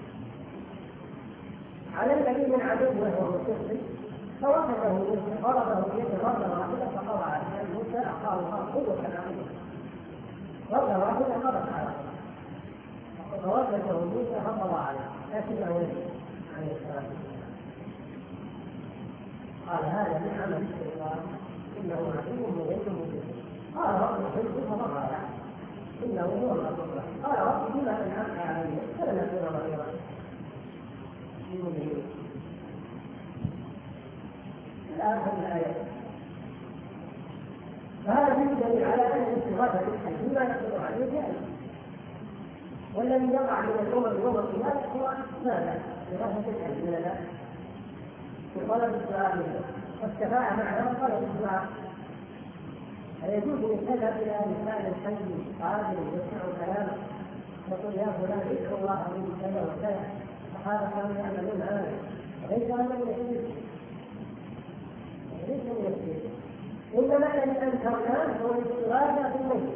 على الذي من عدوه وهو القبطي فوقفه موسى ضربه بيده ضربه واحدة فقضى عليه موسى أعطاه الله قوة عظيمة ضربه واحدة قضت على فوقفه موسى فقضى عليه لكنه نبي عليه الصلاة والسلام قال هذا من عمل الشيطان إنه عدو مضل مبين قال رب الحج فضر عليه إنه هو الغفور قال رب بما أنعمت علي فلن أكون ظهيرا للمؤمنين آخر الآية فهذا فيه دليل على أن الاستغاثة بالحي بما يقدر عليه جائز والذي يقع من الأمم يوم القيامة هو ماذا؟ دراسة العلم وطلب السؤال والشفاعة معناه طلب السؤال. فيجوز أن تذهب إلى إنسان حي قادر يسمع كلامه يقول يا فلان ادعو الله من كذا وكذا، فهذا كانوا يعملون هذا ليس هذا من الشرك، ليس من الشرك، إنما الذي أنكرناه هو الاستغاثة بالميت،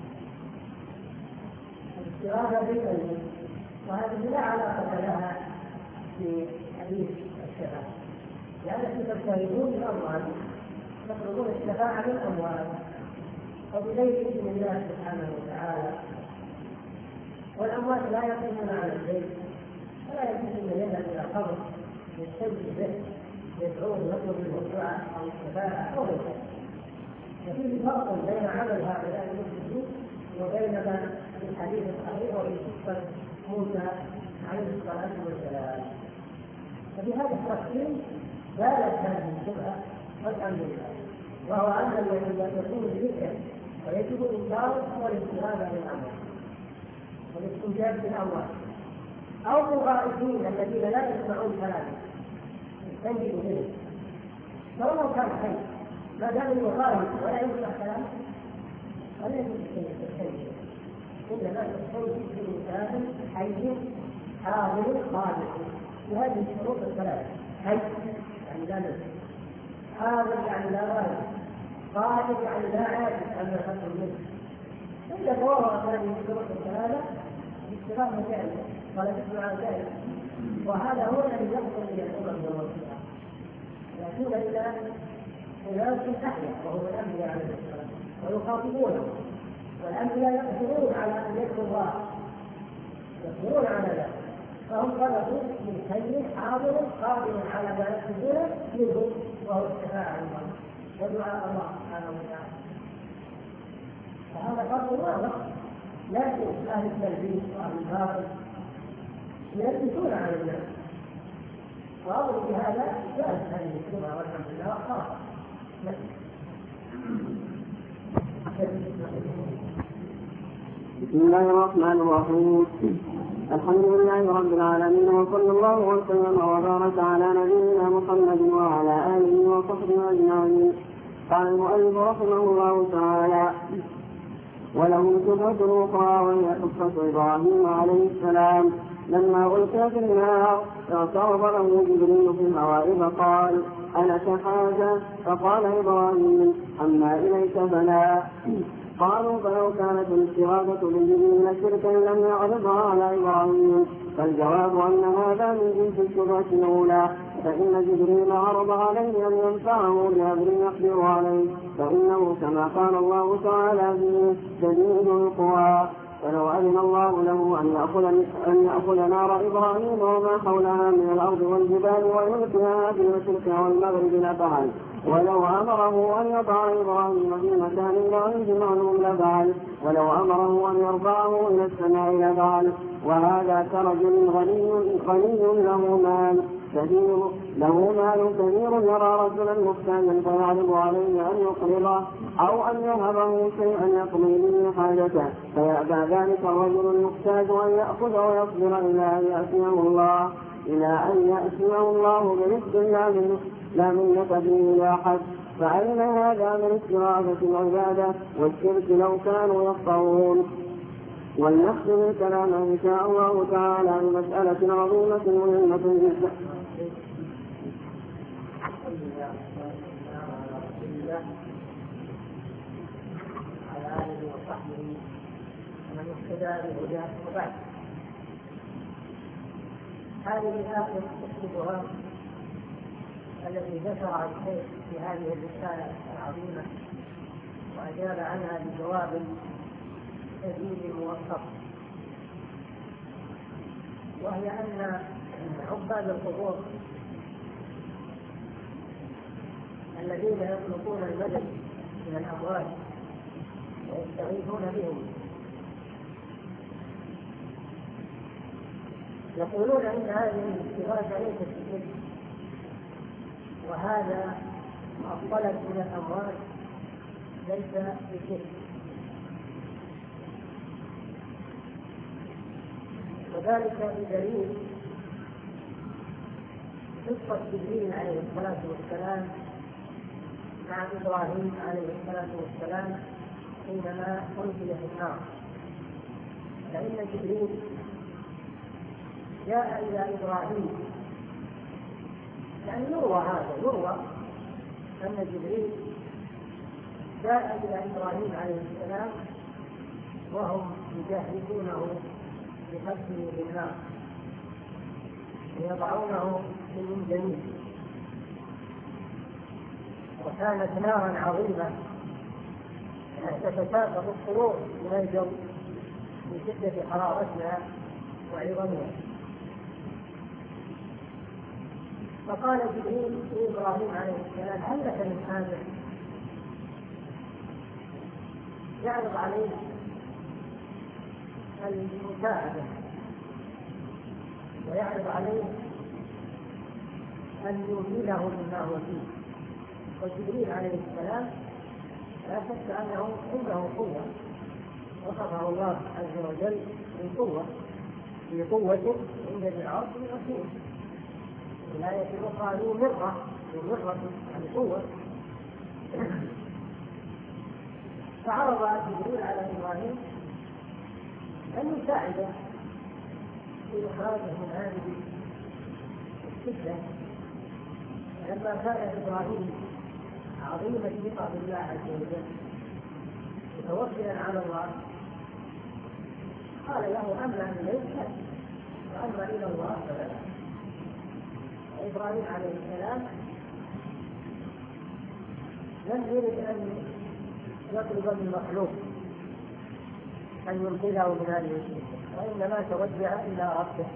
الاستغاثة بالميت، وهذه لا علاقة لها في حديث الشفاعة، لأنكم تجتهدون بالأموال تطلبون الشفاعة بالأموال وبغير إذن الله سبحانه وتعالى، والأموات لا يقومون على البيت ولا يمكن أن يذهب إلى قبر يستجيب به يدعوه يطلب الوقوع أو الشفاعة أو غيره. ففيه فرق بين عمل هؤلاء المسلمين وبين ما في الحديث الصحيح وفي قصة موسى عليه الصلاة والسلام. ففي هذا التقسيم زالت هذه الشبهة والحمد لله، وهو أن الذي يكون ذكرا ويجب إنكاره هو الاستغاثة بالأموال والاستنجاد بالأموال أو الغائبين الذين لا يسمعون كلامه يستنجد به، فلو كان حي ما دام غائب ولا يسمع كلامه فلا يجوز التستنجد، إنما تستنجد بإنسان حي حاضر قادر بهذه الشروط الثلاثة: حي يعني لا نسمع، حاضر يعني لا غائب، قادر يعني لا عاجز أن يحصل منه. إذا توافقت هذه الشروط الثلاثة باستغاثة فعله ولا تسمع عن ذلك، وهذا هو الذي يحصل إلى الأمم يوم القيامة، يأتون إلى أناس أحياء وهو الأنبياء عليه السلام ويخاطبونه، والأنبياء يقدرون على أن يكفروا الله، يقدرون على ذلك، فهم طلبوا من حي حاضر قادر على ما يكتبونه منه وهو الشفاعة الله ودعاء الله سبحانه وتعالى. فهذا فرق واضح، لكن أهل التلبيس وأهل الباطل يلبسون على الناس، وأظن بهذا جاءت هذه الشبهة والحمد لله وخلاص. بسم الله الرحمن الرحيم. الحمد لله رب العالمين، وصلى الله وسلم وبارك على نبينا محمد وعلى آله وصحبه أجمعين. قال المؤلف رحمه الله تعالى: وله شبهة أخرى وهي قصة إبراهيم عليه السلام لما ألقي في النار اعترض له جبريل في الهواء فقال: ألك حاجة؟ فقال إبراهيم: أما إليك فلا. قالوا: فلو كانت الاستغاثة بجبريل شركا لم يعرضها على إبراهيم. فالجواب أن هذا من جنس الشبهة الأولى، فإن جبريل عرض عليه أن ينفعه بأمر يقدر عليه، فإنه كما قال الله تعالى فيه: شديد القوى. فلو أذن الله له أن يأخذ نار إبراهيم وما حولها من الأرض والجبال ويلقيها في المشرق والمغرب لفعل، ولو أمره أن يضع إبراهيم في مكان بعيد عنهم لفعل، ولو أمره أن يرفعه إلى السماء لفعل. وهذا كرجل غني له مال كثير يرى رجلا محتاجا فيعرض عليه أن يقرضه أو أن يهبه شيئا يقضي به حاجته، فيأبى ذلك الرجل المحتاج أن يأخذ ويصبر إلى أن يأتيه الله برزق لا منة فيه لأحد. فأين هذا من استغاثة العبادة والشرك لو كانوا يفقهون؟ ولنختم الكلام إن شاء الله تعالى بمسألة عظيمة مهمة جدا. على آله وصحبه ومن اهتدى بهداه وبعد. هذه آخر الشبهات التي ذكرها الشيخ في هذه الرسالة العظيمة وأجاب عنها بجواب سديد موفق، وهي أن عباد القبور الذين يطلقون المدد من الأموات ويستغيثون بهم يقولون إن هذه الاستغاثة ليست بشرك، وهذا الطلب من الأموات ليس بشرك. وذلك بدليل قصة جبريل عليه الصلاة والسلام مع إبراهيم عليه الصلاة والسلام حينما ألقي في النار. فإن جبريل جاء إلى إبراهيم، يعني يروى أن جبريل جاء إلى إبراهيم عليه السلام وهم يجهزونه بحبسه في النار ويضعونه في المنجنيق، وكانت نارا عظيمة تتساقط الطلوع من الجو من شدة حرارتها وعظمها. فقال جبريل لإبراهيم عليه السلام: هل لك من حاجة؟ يعرض عليه المساعدة ويعرض عليه أن يزيله مما هو فيه. وجبريل عليه السلام لا شك أنه عنده قوة، وصفه الله عز وجل بالقوة، بقوة عند ذي العرش مكين. الآية الأخرى ذو مرة القوة. فعرض جبريل على إبراهيم أن يساعده في إخراجه من هذه الفتنة، لما كان إبراهيم عظيم الثقة بالله عز وجل متوكلا على الله، قال له: أما إليك وأما إلى الله فلا. إبراهيم عليه السلام لم يرد أن يطلب من مخلوق أن ينقذه من هذه الفتنة، وإنما توجه إلى ربه،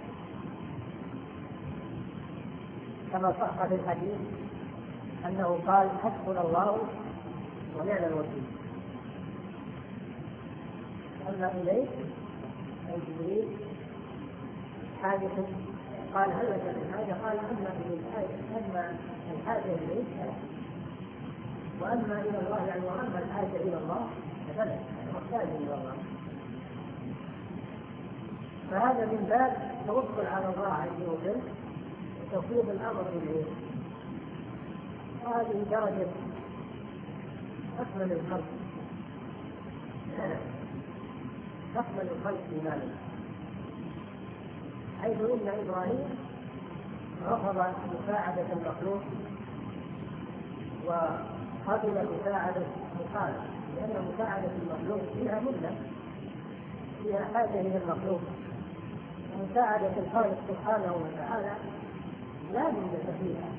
كما صح في الحديث أنه قال: حسبنا الله ونعم الوكيل. أما إليك أي جبريل حاجة، قال: هل لك من حاجة؟ قال: أما الحاجة إليك وأما إلى الله، يعني وأما الحاجة إلى الله فلا، محتاج إلى الله. فهذا من باب التوكل على الله عز وجل وتفويض الأمر إليه. وهذه درجة أكمل الخلق، أكمل الخلق إيمانا، حيث إن إبراهيم رفض مساعدة المخلوق وقبل مساعدة الخالق، لأن مساعدة المخلوق فيها ملة، فيها حاجة إلى المخلوق. مساعدة الخالق سبحانه وتعالى لا ملة فيها،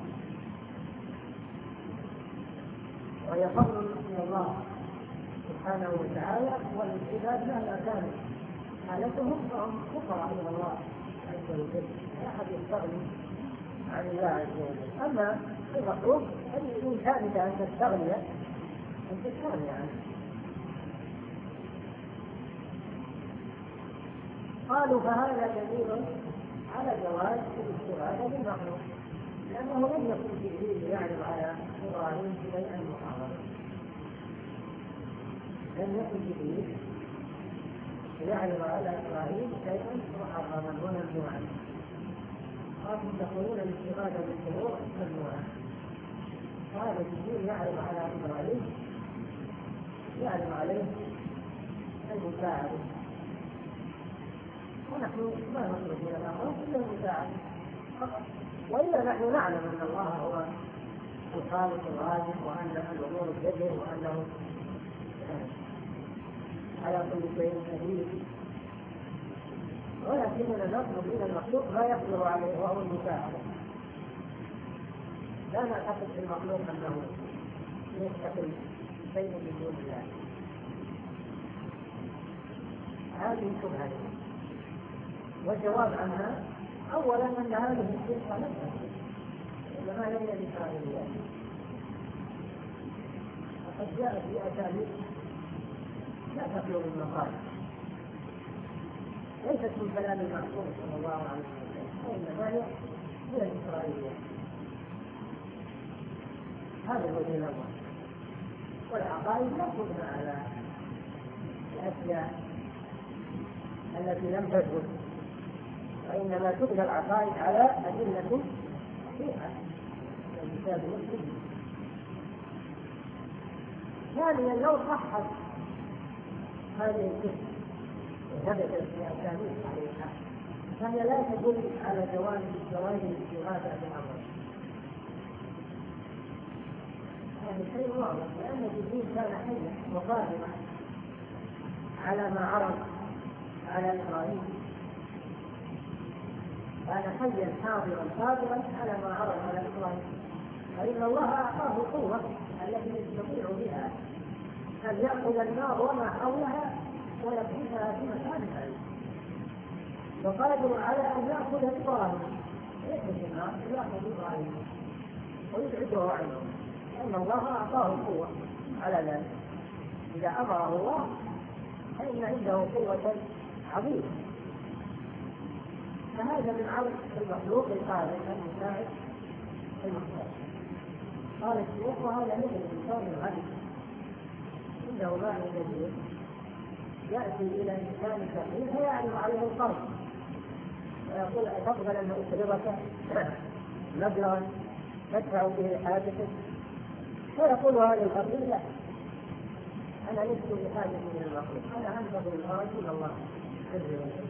وهي فضل من الله سبحانه وتعالى. والعباد مهما كانت حالتهم فهم فقراء إلى الله عز وجل، لا أحد يستغني عن الله عز وجل. أما المخلوق بإمكانك أن تستغني عنه. قالوا: فهذا دليل على جواز الاستغاثة بالمخلوق، لأنه لم يكن جبريل يعرض على إبراهيم شيئا محرما، لم يكن جبريل يعرض على إبراهيم شيئا محرما وممنوعا. قالوا: تقولون الاستغاثة بالقبور ممنوعا. قال جبريل يعرض على إبراهيم، يعرض عليه المساعدة، ونحن ما نطلب من الآخر إلا المساعدة فقط. وإلا نحن نعلم أن الله هو الخالق الرازق، وأن الأمور بيده، وأنه على كل شيء قدير، ولكننا نطلب من المخلوق ما يقدر عليه وهو المساعدة. لا نعتقد في المخلوق أنه يستقل شيء من دون الله. هذه شبهة، والجواب عنها أولا أن هذه الشبهة نفسها إنما هي الإسرائيليات، وقد جاءت بأساليب لا تخلو من مقال، ليست من كلام المحفوظ صلى الله عليه وسلم، وإنما هي الإسرائيليات. هذا وجه النظر. والعقائد لا تبنى على الأشياء التي لم تثبت وإنما تبنى العقائد على أدلة صحيحة الكتاب والسنة. ثانيا لو صحت هذه الكتب وثبتت في أسانيد صحيحة فهي لا تدل على جواز الاستغاثة بالأمر. هذا شيء واضح لأن جبريل كان حيا وقادرا على ما عرض على إبراهيم، كان حيا حاضرا قادرا على ما عرض على إبراهيم، فإن الله أعطاه القوة التي يستطيع بها أن يأخذ النار وما حولها ويقذفها في مكان بعيد، وقادر على أن يأخذ إبراهيم يأخذ النار يأخذ إبراهيم ويبعده عنه، لأن الله أعطاه القوة على ذلك. إذا أمره الله فإن عنده قوة عظيمة. فهذا من عرض المخلوق الخالق المساعد المختار. قال الشيخ وهذا مثل الإنسان الغني عنده مال كثير يأتي إلى إنسان فقير فيعرض عليه القرض ويقول أتقبل أن أقرضك مبلغا تدفع به حاجتك؟ فيقول هذا الفقير لا، أنا لست بحاجة من المخلوق، أنا أنتظر الفرج من الله عز وجل.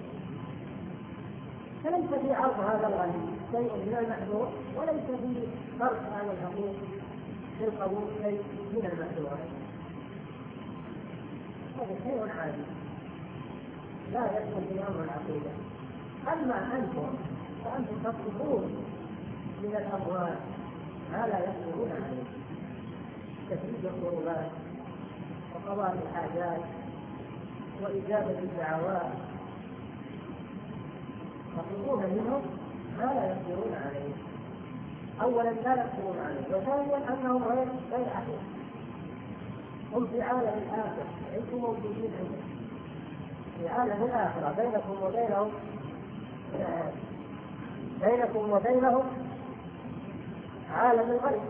فليس في عرض هذا الغني شيء من المحذور، وليس في فرق هذا الحقوق في القبول شيء من المحذورات. هذا شيء عادي لا يدخل في أمر العقيدة. أما أنتم فأنتم تطلبون من الأموال ما لا يقدرون عليه، تسديد القربات وقضاء الحاجات وإجابة الدعوات، تطلبون منهم ما لا يقدرون عليه. أولا لا يقدرون عليه، وثانيا أنهم غير حقيقة، هم في عالم الآخرة، أنتم موجودين عندهم في عالم الآخرة، بينكم وبينهم عالم الغيب.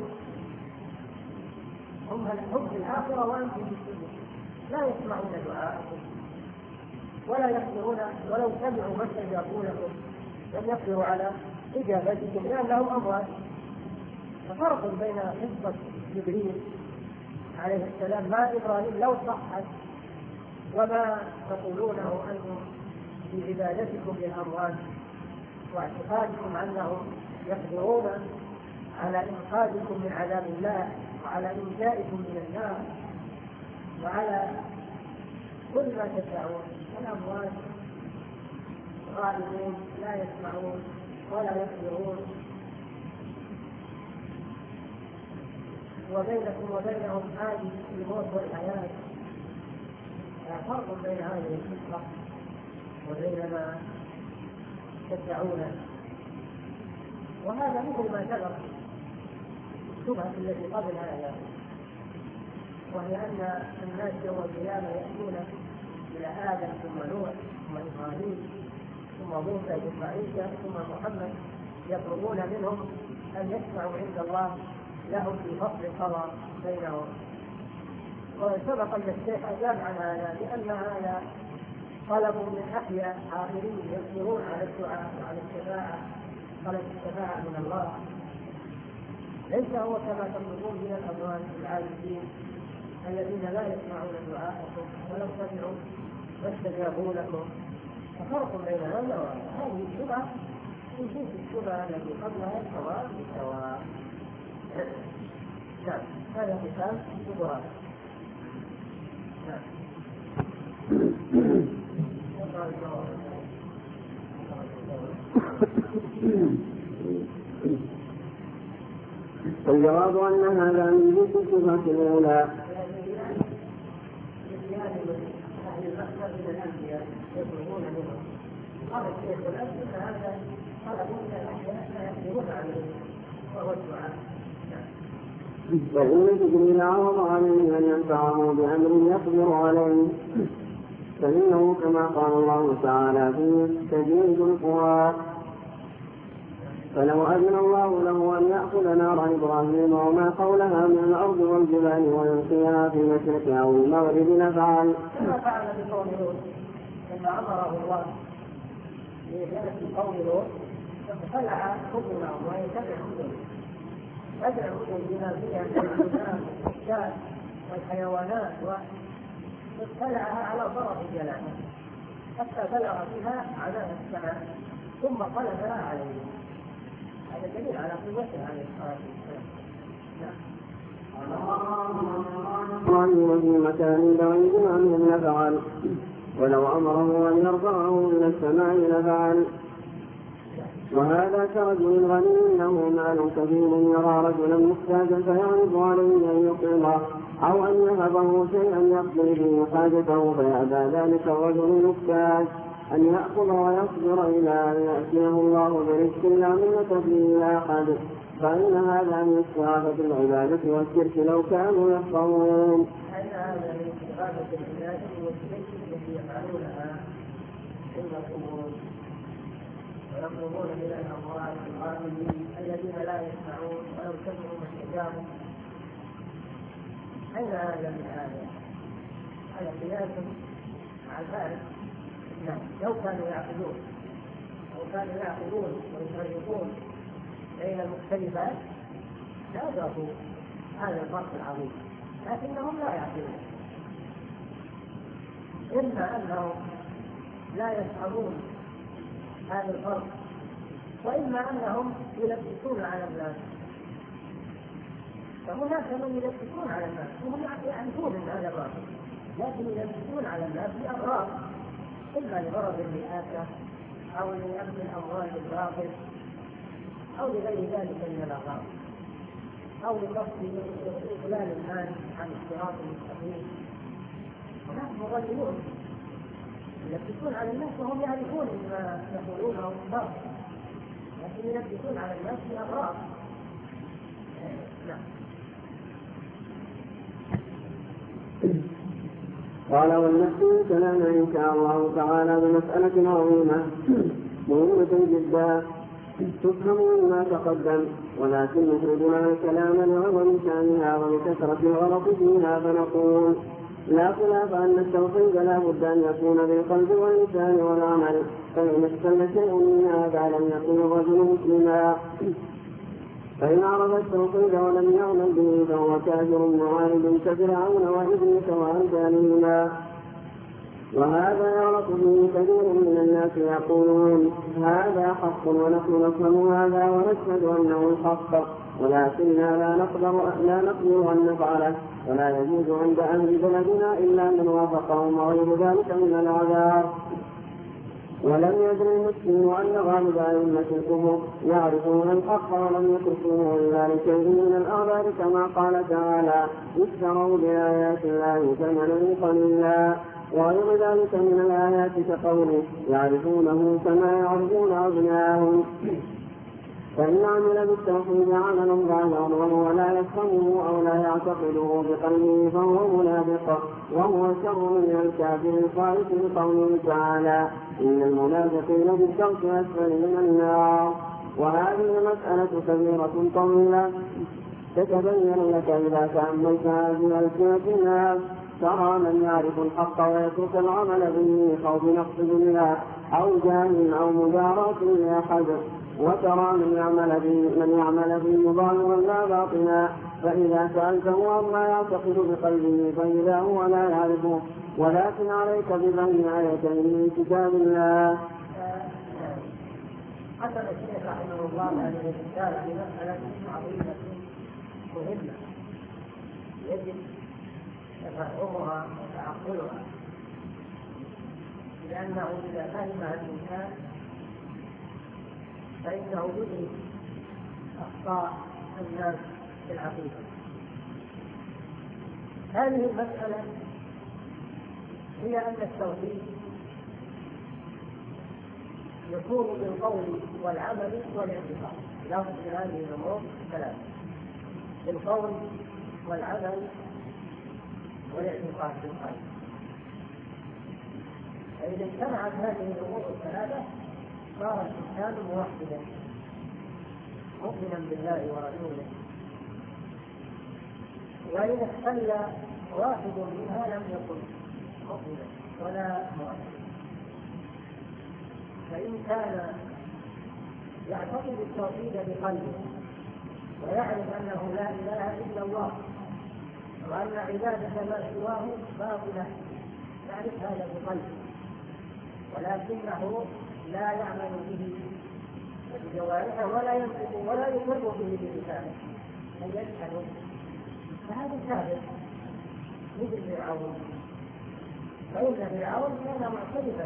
هم في الآخرة وأنتم في الدنيا، لا يسمعون دعاءكم ولا يقدرون، ولو سمعوا ما استجابونكم لم يقدروا على إجابتكم لأنهم أموات. ففرق بين قصة جبريل عليه السلام مع إبراهيم لو صحت وما تقولونه أنتم في عبادتكم للأموات واعتقادكم أنهم يقدرون على إنقاذكم من عذاب الله وعلى إنجائكم من النار وعلى كل ما تدعون. الأموات غائبون لا يسمعون ولا يقدرون، وبينكم وبينهم حادث الموت والحياة. فرق بين هذه القصة وبين ما تدعونه. وهذا مثل ما سبق الشبهة التي قبل هذا، وهي أن الناس يوم القيامة يأتون إلى آدم ثم نوح ثم إبراهيم ثم موسى ثم عيسى ثم محمد يطلبون منهم أن يشفعوا عند الله لهم في فصل القضاء بينهم. وسبق أن الشيخ أجاب عن هذا بأن هذا طلب من أحياء عاقلين يقدرون على الدعاء وعلى الشفاعة، طلب الشفاعة من الله، ليس هو كما تطلبون من الأموات العابدين الذين لا يسمعون دعاءكم ولو سمعوا ما استجابوا لكم. ففرق بين هذا وهذه الشبهة من جنس الشبهة التي قبلها سواء بسواء. نعم، هذا مثال الشبهات. نعم. الجواب أن هذا من جنس الصفة الأولى. قال الشيخ الأسفل هذا طلب من الأحياء لا يقدرون عليه وهو الدعاء. فإن جبريل عرض عليه أن ينفعه بأمر يقدر عليه، فإنه كما قال الله تعالى فيه تجريد القوى. فلو أذن الله له أن يأخذ نار إبراهيم وما حولها من الأرض والجبال ويلقيها في المشرق أو المغرب لفعل، كما فعل بقوم لوط لما أمره الله في قوم لوط فخلع حكمهم ويتبع حكمهم بدأ حكم بما فيها من البنات والشاة والحيوانات واطلعها على طرف جلاله حتى بلغ فيها عذاب السماء ثم قلبها عليه. هذا دليل على قوته عليه الصلاة والسلام. رجل في مكان بعيد عنه لفعل ولو أمره أن يرفعه إلى السماء لفعل. وهذا كرجل غني له مال كثير يرى رجلا محتاجا فيعرض عليه أن يطعمه أو أن يهبه شيئا يقضي به حاجته فيأبى ذلك الرجل المحتاج أن يأخذ ويصبر إلى أن يأتيه الله برزق لا منة فيه أحد، فإن هذا من استغاثة العبادة والشرك لو كانوا يفقهون. هذا من استغاثة العبادة والشرك التي يفعلونها عند القبور ويطلبون من الأموات الغالبين الذين لا يسمعون ولو سمعوا ما استجابوا. أين هذا من هذا؟ هذا قياس مع ذلك. لو كانوا يعقلون ويفرقون بين المختلفات لأدركوا هذا الفرق العظيم، لكنهم لا يعقلون. إما أنهم لا يفهمون هذا الفرق وإما أنهم يلبسون على الناس. فهناك من يلبسون على الناس وهم يعرفون أن هذا باطل، لكن يلبسون على الناس بأغراض، إما لغرض الرئاسة أو لأخذ الأموال بالباطل أو لغير ذلك من الأغراض أو لقصد إضلال الناس عن الصراط المستقيم. هناك مضللون يلبسون على الناس وهم يعرفون ما يقولونه باطل، لكن يلبسون على الناس بأغراض. قال والنحو كلام إن شاء الله تعالى بمسألة عظيمة مهمة جدا تفهم مما تقدم، ولكن نفرد لها الكلام لعظم شأنها ولكثرة الغلط فيها، فنقول لا خلاف أن التوحيد لا بد أن يكون بالقلب واللسان والعمل، فإن اختل شيء من هذا لم يكن الرجل مسلما، فإن عرف التوحيد ولم يعمل به فهو كافر معارض كفرعون وإبليس وأمثالهما. وهذا يعرف به كثير من الناس يقولون هذا حق ونحن نفهم هذا ونشهد أنه الحق، ولكننا لا نقدر أن نفعله، ولا يجوز عند أهل بلدنا إلا من وافقهم وغير ذلك من العذاب. ولم يدر المسلم أن غالب أئمة الكفر يعرفون الحق ولم يتركوه إلا لشيء من الأعذار، كما قال تعالى اشتروا بآيات الله ثمنا قليلا، وغير ذلك من الآيات كقوله يعرفونه كما يعرفون أبناءهم. فإن عمل بالتوحيد عملا ظاهرا وهو لا يفهمه أو لا يعتقده بقلبه فهو منافق، وهو شر من الكافر الخالف لقوله تعالى إن المنافقين في الدرك أسفل من النار. وهذه المسألة كبيرة طويلة تتبين لك إذا تأملت هذه ألسنة الناس. ترى من يعرف الحق ويترك العمل به خوف نقص دنيا أو جاه أو مجاراة لأحد، وترى من يعمل به ظاهرا لا باطنا، فإذا سألته عما يعتقد بقلبه فإذا هو لا يعرفه. ولكن عليك بفهم آيتين من كتاب الله. حسن الشيخ رحمه الله هذه الرسالة في مسألة عظيمة مهمة يجب تفهمها وتعقلها، لأنه إذا فهمها الإنسان فإنه يدرك أخطاء الناس في العقيدة. هذه المسألة هي أن التوحيد يكون بالقول والعمل والاعتقاد، لفظ من هذه الأمور ثلاثة: بالقول والعمل والاعتقاد بالقلب. فإذا اجتمعت هذه الأمور الثلاثة صار الإنسان موحدا مؤمنا بالله ورسوله، وإن اختل واحد منها لم يكن مؤمنا ولا موحدا. فإن كان يعتقد التوحيد بقلبه ويعرف أنه لا إله إلا الله وأن عبادة ما سواه باطلة، يعرف هذا بقلبه ولكنه لا يعمل به بجوارحه ولا ينطق ولا يقر به بلسانه بل يجحد، فهذا كافر مثل فرعون. فإن فرعون كان معترفا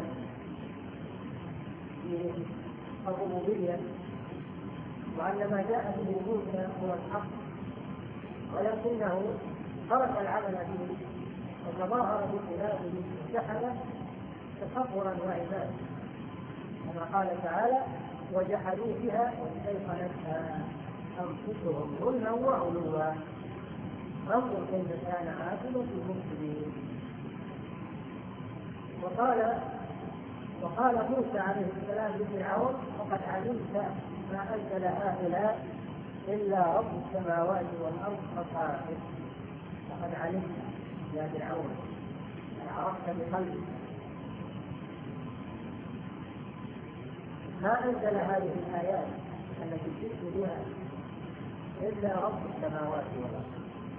بالربوبية وأن ما جاء به موسى هو الحق، ولكنه ترك العمل به وتظاهر بخلافه وجحد تكبرا وعبادا، كما قال تعالى: وجحدوا بها واستيقنتها أنفسهم ظلما وعلوا فانظر كيف كان عاقبة المفسدين. وقال موسى عليه السلام لفرعون: وقد علمت ما أنزل هؤلاء إلا رب السماوات والأرض بصائر. وقد علمت يا فرعون، عرفت بقلبك ما أنزل هذه الآيات التي جئت بها إلا رب السماوات والأرض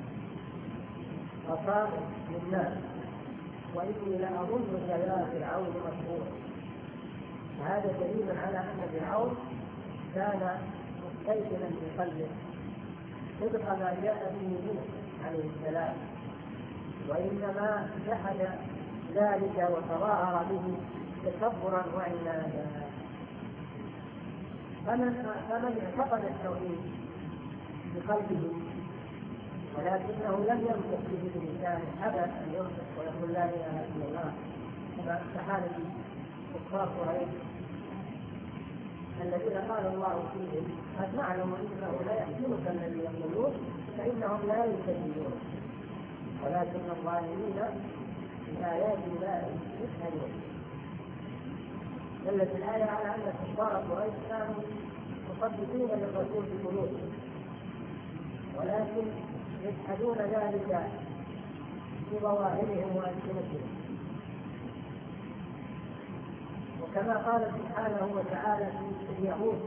بصائر للناس، وإني لأظنك يا فرعون مسحورا. هذا دليل على أن فرعون كان مستيقنا بقلبه صدق ما جاء به موسى عليه السلام، وإنما جحد ذلك وتظاهر به تكبرا وعنادا. فمن اعتقد التوحيد بقلبه ولكنه لم ينطق به بلسانه، أبى أن ينطق ويقول لا إله إلا الله، كما استحال كفار قريش الذين قال الله فيهم: قد نعلم انه لا يحزنك الذي يقولون فانهم لا يكذبون ولكن الظالمين بآيات الله يجحدون. دلت الآية على أن كفار قريش كانوا مصدقين للرسول بقلوبهم، ولكن يجحدون ذلك بظواهرهم وألسنتهم. وكما قال سبحانه وتعالى في اليهود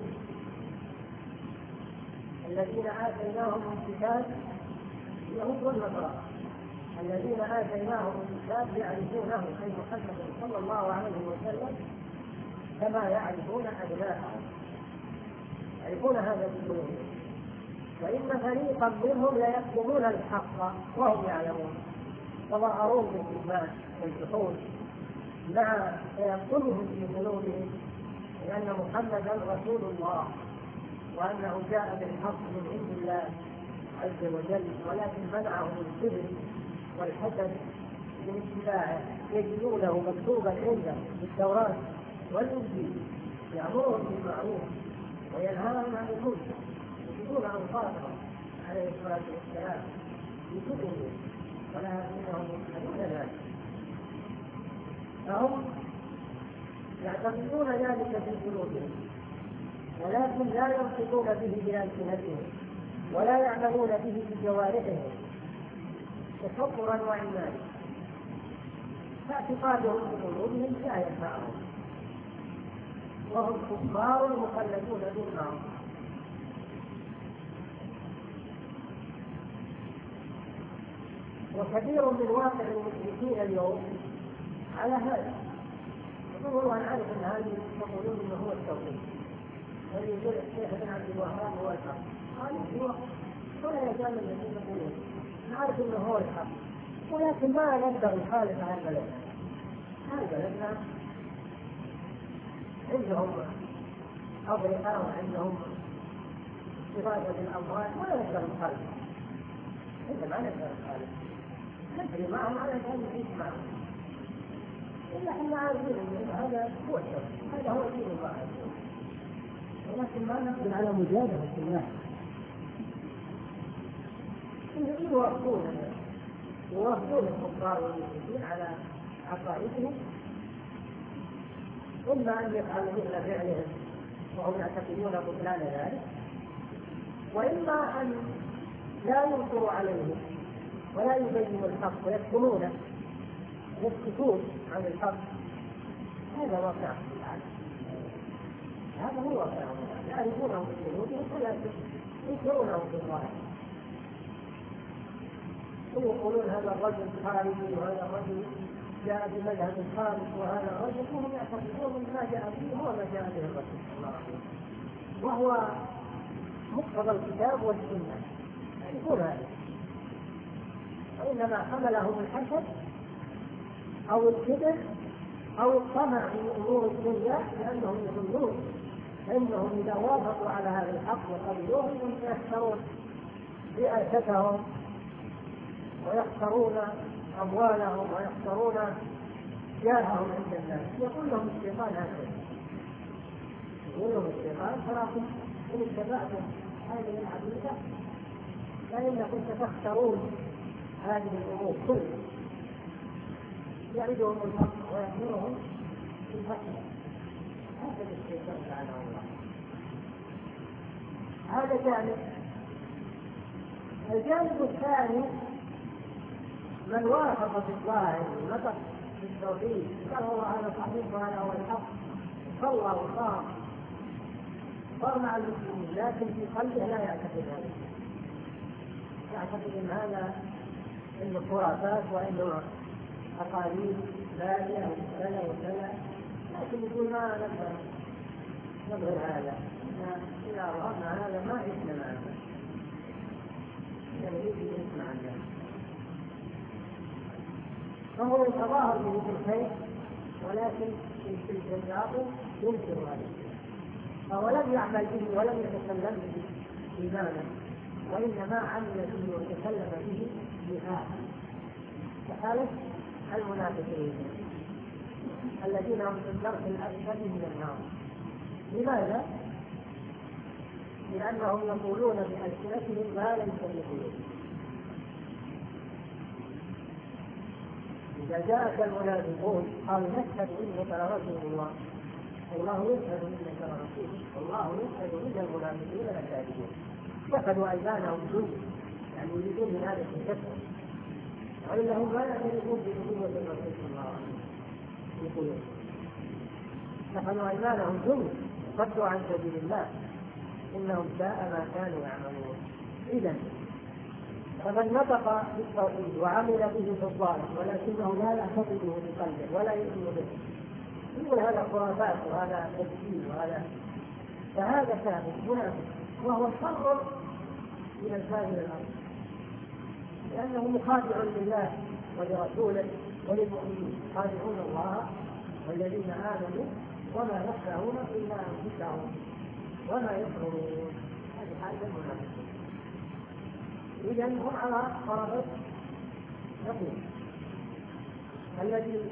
الذين آتيناهم الكتاب، اليهود والنصارى الذين آتيناهم الكتاب يعرفونه أي محمد صلى الله عليه وسلم كما يعرفون أبناءهم، يعرفون هذا بقلوبهم. وإن فريقا منهم ليكتمون الحق وهم يعلمون، تظاهرون بالإيمان والجحود مع تيقنهم في قلوبهم لأن محمدا رسول الله وأنه جاء بالحق من عند الله عز وجل، ولكن منعهم الكبر والحسد من اتباعه. يجدونه مكتوبا عندهم في التوراة والإنجيل يأمرهم بالمعروف وينهاهم عن المنكر، يجدون أنصارهم عليه الصلاة والسلام بكتبهم ولكنهم يجحدون ذلك. فهم يعتقدون ذلك في قلوبهم ولكن لا ينطقون به بألسنتهم ولا يعملون به بجوارحهم تكبرا وعنادا، فاعتقادهم بقلوبهم لا ينفعهم وهم كفار مخلدون بالنار. وكثير من واقع المشركين اليوم على هذا، يقولون أن عارف أن هذه يقولون أنه هو التوحيد، والذي يقول الشيخ بن عبد الوهاب هو الحق، قال هو ولا يزال الذين يقولون نعرف أنه هو الحق ولكن ما نقدر نخالف هذا البلد. هذا بلدنا عندهم أضرقة وعندهم إرادة الأموال ولا نقدر نخالف، إذا ما نقدر نخالف نجري معهم على أن نعيش معهم، إلا إحنا عارفين أن هذا هو التوحيد، هذا هو دين الله، ولكن ما نقدر على مجادلة الناس. يوافقون الكفار والمشركين على عقائدهم، إما أن يفعلوا مثل فعلهم وهم يعتقدون بطلان ذلك، وإما أن لا ينكروا عليهم ولا يبينوا الحق ويكتمونه يسكتون عن الحق. هذا واقع في العالم، هذا هو يعرفونه في الشهود ولا ينكرونه في الظاهر. يقولون هذا الرجل خارجي وهذا الرجل جاء بمذهب خارج وهذا الرجل، وهم يعتقدون ان ما جاء به هو ما جاء به الرسول صلى الله عليه وسلم، وهو مقتضى الكتاب والسنه. يقول هذا، وانما حملهم الحسد او الكبر او الطمع في امور الدنيا، لانهم يظنون انهم اذا وافقوا على هذا الحق وقبلوه انهم يخسرون رئاستهم ويخسرون اموالهم ويخسرون جاههم عند الناس. يقول لهم الشيطان هكذا، يقول لهم الشيطان تراكم ان اتبعتم هذه العقيده فانكم ستخسرون هذه الامور كلها. يعدهم الفقر ويأمرهم بالفقر. هكذا الشيطان لعنه الله. هذا جانب. الجانب الثاني من وافق في الظاهر ونطق بالتوحيد قال هو هذا صحيح وهذا هو الحق، صلى وصام صار مع المسلمين، لكن في قلبه لا يعتقد هذا، يعتقد ان هذا انه خرافات وانه اقاليم باليه وكذا وكذا، لكن يقول ما نظهر هذا، اذا رأينا هذا ما اسمع عنه، يعني يجي يسمع عنه، فهو يتظاهر به في الخير ولكن في الباطل ينكر هذا، فهو لم يعمل به ولم يتكلم به ايمانا، وانما عمل به وتكلم به نفاقا، كحالة المنافقين الذين هم في الدرك الاسفل من النار. لماذا؟ لانهم يقولون بألسنتهم ما ليس في قلوبهم. إذا جاءك المنافقون قالوا نشهد إنك لرسول الله، والله يشهد إنك لرسول، والله يشهد إن المنافقين لكاذبون. اتخذوا أيمانهم جند، يعني يريدون من هذا التكفر، وإنهم لا يعترفون بنبوة الرسول صلى الله عليه وسلم. يقولون اتخذوا أيمانهم جند صدوا عن سبيل الله إنهم ساء ما كانوا يعملون. إذن فمن نطق بالتوحيد وعمل به في الظاهر ولكنه لا يعتقده بقلبه ولا يؤمن به، يقول هذا خرافات وهذا تشكيل وهذا، فهذا كافر منافق، وهو شر من الكافر الأرض، لأنه مخادع لله ولرسوله وللمؤمنين، خادعون الله والذين آمنوا وما يخدعون إلا أنفسهم وما يشعرون. هذه حال المنافقين. إذن هم على طرف نقول الذي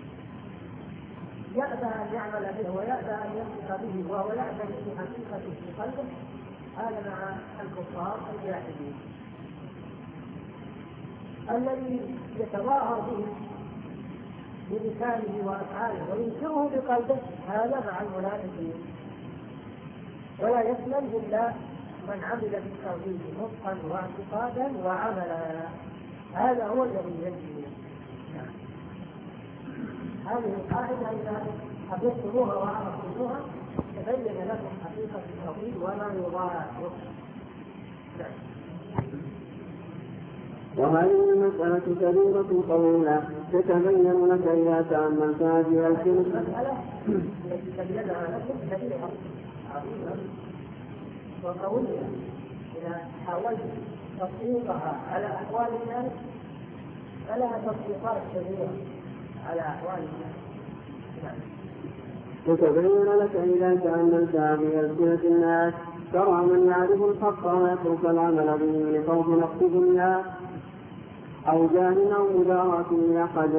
يأبى أن يعمل به ويأبى أن ينطق به وهو يعتقد في حقيقته في قلبه، هذا مع الكفار الجاحدين. الذي يتظاهر به بلسانه وأفعاله وينكره بقلبه، هذا مع المنافقين. ولا يسلم إلا من عمل بالتوحيد نطقا واعتقادا وعملا، هذا هو الذي ينجي. هذه القاعدة إذا حفظتموها وعرفتموها تبين لكم حقيقة التوحيد وما يضاهيه. وهذه المسألة كبيرة طويلة تتبين لك إذا تأملتها في الكلمة. المسألة التي تبينها لكم كبيرة عظيمة وقوية، إذا حاولت تطبيقها على أحوال الناس فلها تطبيقات كبيرة على أحوال الناس. تتبين لك إذا تأملتها في ألسنة الناس، ترى من يعرف الحق ويترك العمل به لخوف نقص دنيا أو جاه أو مداراة لأحد،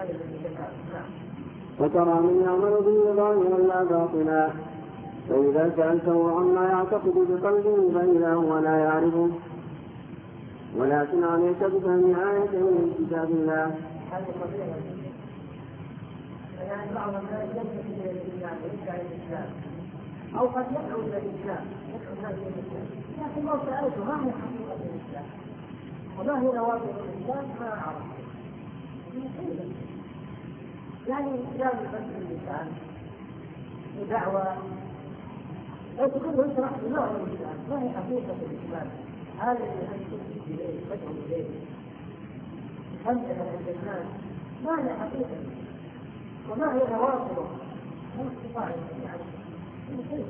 وترى من يعمل به ظاهرا لا باطنا، فإذا سألته عما يعتقد بقلبه فإذا هو لا يعرفه، ولكن عليك بفهم آية من كتاب الله. يعني بعض الناس ينتسب الى الاسلام ويدعي الاسلام او قد يدعو الى الاسلام يدعو الناس الى الاسلام، لكن لو سالته ما هي حقيقه الاسلام وما هي نواقض الاسلام ما عرف. يعني جاء بفتح اللسان ودعوى لو تقول له اشرح لي ما هو الإسلام، ما هي حقيقة الإسلام، هذا اللي أنت تجد إليه تدعو إليه تنتهي عند الناس، ما هي حقيقة وما هي نواصله، ما استطاع يعني كيف؟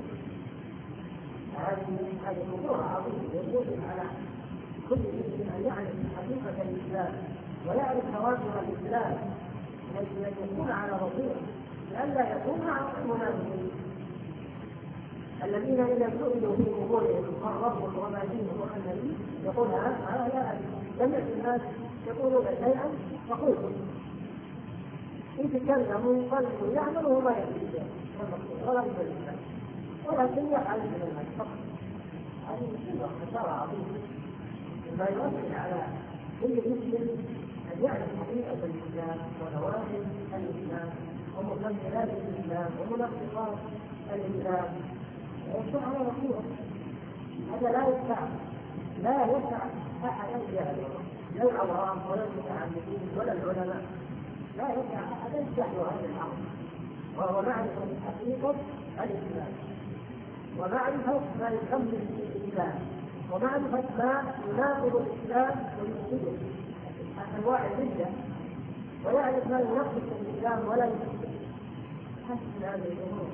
هذه موضوع عظيم يجوز على كل مسلم أن يعرف حقيقة الإسلام ويعرف نواصل الإسلام وأن يكون على بصيرة لئلا يكون مع المنافقين الذين إذا سئلوا في أمورهم من ربهم وما دينهم وما النبي يقول لا أدري. سمعت الناس يقولون شيئا فقلت إن تكلموا قلبوا يعملوا ما يريد ولا يريد ولكن يفعل من الناس فقط. هذه مصيبة خسارة عظيمة ما يؤثر على كل مسلم أن يعرف حقيقة الإسلام ونواقض الإسلام ومكملات الإسلام ومنقصات الإسلام ويكون على بصيرة. هذا لا يسع أحدا جهله لا العوام ولا المتعلمين ولا العلماء، لا يسع أحدا جهل هذا الأمر، وهو معرفة حقيقة الإسلام ومعرفة ما يكمل الإسلام ومعرفة ما يناقض الإسلام ويفسده أنواع الردة، ويعرف ما ينقص الإسلام ولا يفسده حسب هذه الأمور.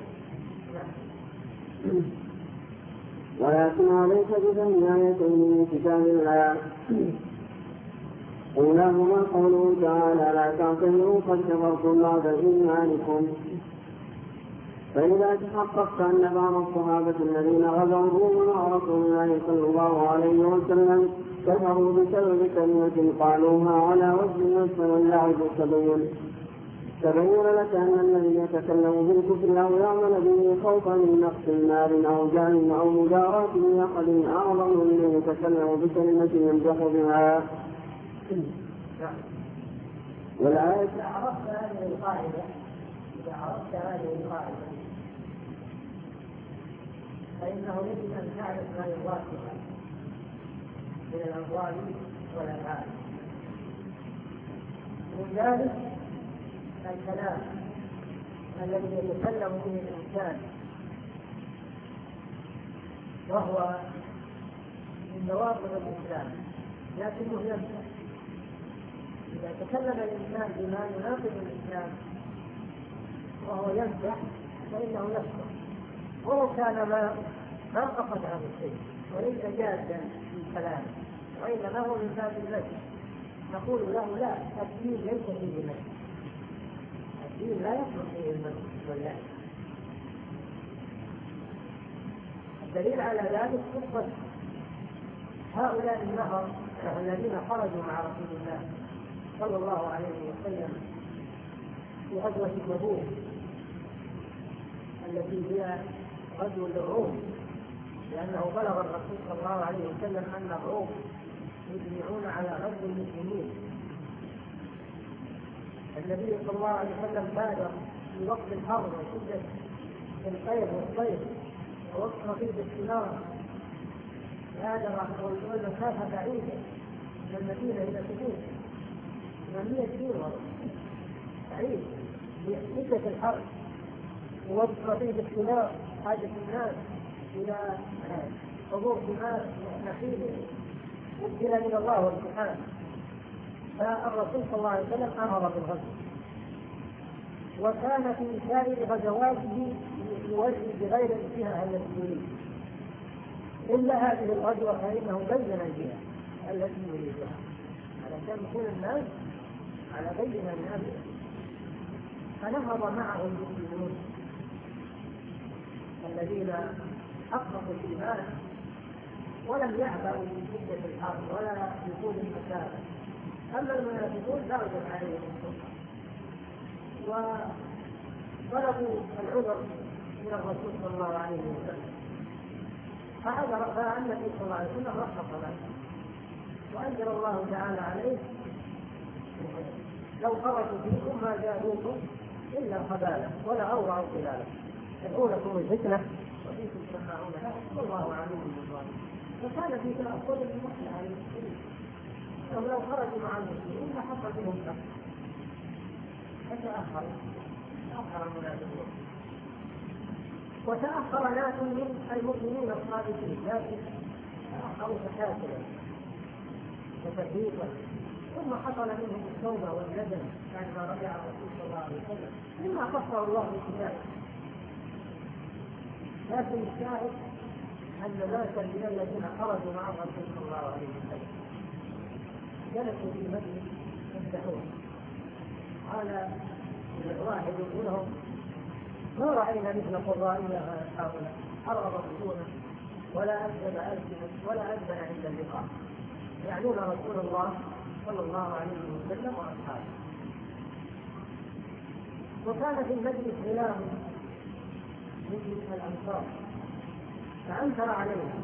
ولكن ليس بفهم آيتين من كتاب الله أولاهما قوله تعالى لا تعتذروا قد كفرتم بعد إيمانكم. فإذا تحققت أن بعض الصحابة الذين غزوا الروم مع رسول الله صلى الله عليه وسلم كفروا بسبب كلمة قالوها على وجه يشمل اللعب تبين لك أن الذي يتكلم بالكفر أو يعمل به خوفا من نقص المال أو جاه أو مجاراة لأحد أعظم من يتكلم بكلمة يمدح بها. والآية إذا عرفت هذه القاعدة فإنه يجب أن تعرف ما يوافقها من الأقوال والأفعال. من ذلك الكلام الذي يتكلم به الإنسان وهو من نواقض الإسلام لكنه يمسح. إذا تكلم الإنسان بما يناقض الإسلام وهو يمسح فإنه يكفر ولو كان ما قصد هذا الشيء وليس جادا في كلامه وإنما هو من باب المسح. نقول له لا، الدين ليس فيه مسح، الدين لا يصلح فيه المسح واللعب. الدليل على ذلك قصة هؤلاء النهر الذين خرجوا مع رسول الله صلى الله عليه وسلم في غزوة تبوك التي هي غزو الروم، لأنه بلغ الرسول صلى الله عليه وسلم أن الروم يجمعون على غزو المسلمين. النبي صلى الله عليه وسلم بادر في وقت الحر وشدة الخير والصيف ووقت رصيد الثمار، بادر مسافة بعيدة من المدينة إلى تبوك 800 كيلو بعيد بشدة الحر ووقت رصيد الثمار، حاجة الناس إلى حضور ثمار نخيل ابتلاء من الله والامتحان. فالرسول صلى الله عليه وسلم أمر بالغزو، وكان في سائر غزواته يوجه بغير الجهة التي يريد إلا هذه الغزوة فإنه بين الجهة التي يريدها علشان يكون الناس على بينة من أمره. فنهض معه المسلمون الذين حققوا الإيمان ولم يعبأوا من شدة الحرب ولا بطول المسافة. أما المنافقون درجت عليهم السلطة وطلبوا العذر من الرسول صلى الله عليه وسلم، فالنبي صلى الله عليه وسلم رخص له وأنزل الله تعالى عليه لو خرجوا فيكم ما زادوكم إلا خبالا ولا أوضعوا خلالا يدعونكم الفتنة وفيكم سماعون له والله عليم بالظالمين. فكان في تأخذ المصلحة على المسلمين، لو خرجوا مع المسلمين لحصل بهم شر فتأخر المنافقون. وتأخر ناس من المؤمنين الصادقين لكن تأخروا تكاسلا وتفريطا، ثم حصل منهم التوبة والندم بعد ما رجع الرسول صلى الله عليه وسلم مما قصر الله في كتابه. لكن الشاهد أن ناسا من الذين خرجوا مع الرسول صلى الله عليه وسلم جلسوا في المجلس يمدحون، قال واحد منهم: ما رأينا مثل قرائنا هؤلاء، أرغب بطونا ولا أكذب ألسنا ولا أذبن عند اللقاء، يعنون رسول الله صلى الله عليه وسلم وأصحابه. وكان في المجلس غلام من الأنصار فأنكر عليهم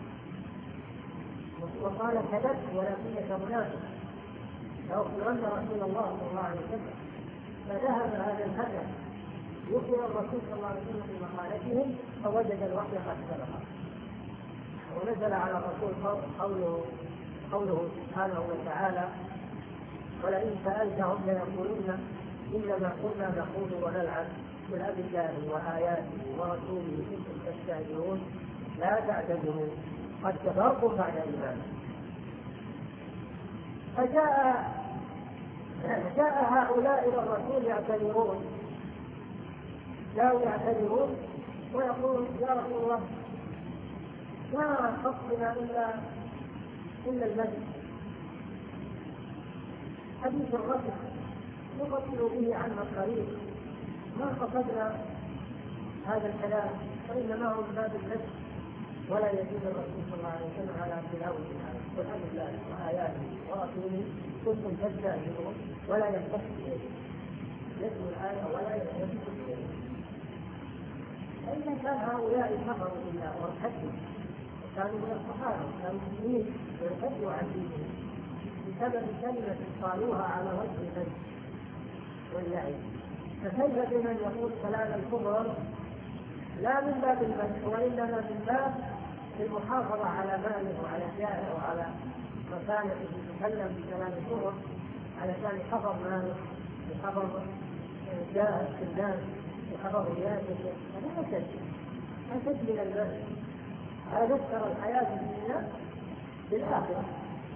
وقال: كذبت ولكنك منافق، لأخبرن رسول الله صلى الله عليه وسلم. فذهب هذا الهدف يخبر الرسول صلى الله عليه وسلم بمقالتهم فوجد الوحي قد سبق، ونزل على الرسول قوله سبحانه وتعالى: ولئن سألتهم ليقولن إنما كنا نخوض ونلعب قل أبالله وآياته ورسوله كنتم تستهزئون لا تعتذروا قد كفرتم بعد إيمانكم. فجاء هؤلاء إلى الرسول يعتذرون، جاءوا يعتذرون ويقولون: يا رسول الله ما قصدنا إلا المجد، حديث الرجل نقتل به عنا الطريق، ما قصدنا هذا الكلام، وإنما هو من باب المجد، ولا يزيد الرسول صلى الله عليه وسلم على تلاوة والحمد لله وآياته ورسوله كنتم تستهزئون ولا يلتفت يتلو الآية ولا يلتفت إليه. فإذا كان هؤلاء كفروا بالله وارتدوا وكانوا من الصحابة كانوا مسلمين وارتدوا عن دينهم بسبب كلمة قالوها على وجه المجد واللعب، فكيف بمن يقول كلام الكفر لا من باب المجد وإنما من باب المحافظة على ماله وعلى جاهه وعلى مكانته، يتكلم بكلام الكفر علشان يحفظ ماله يحفظ جاهه في الناس يحفظ رياسته، هذا أشد من المجد. هذا اشترى الحياة الدنيا بالآخرة،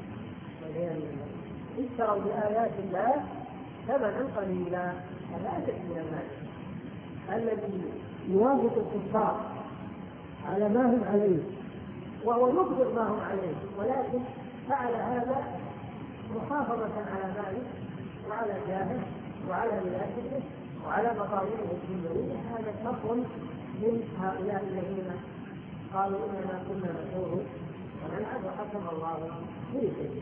اشتروا بآيات الله ثمنا قليلا، هذا أشد من المجد. الذي يوافق الكفار على ما هم عليه وهو يخبر ما هم عليه، ولكن فعل هذا محافظة على ماله وعلى جاهه وعلى رياسته وعلى مطالبه الدنيوية، هذا شر من هؤلاء الذين قالوا إننا كنا نخوض ونلعب وحكم الله كل شيء.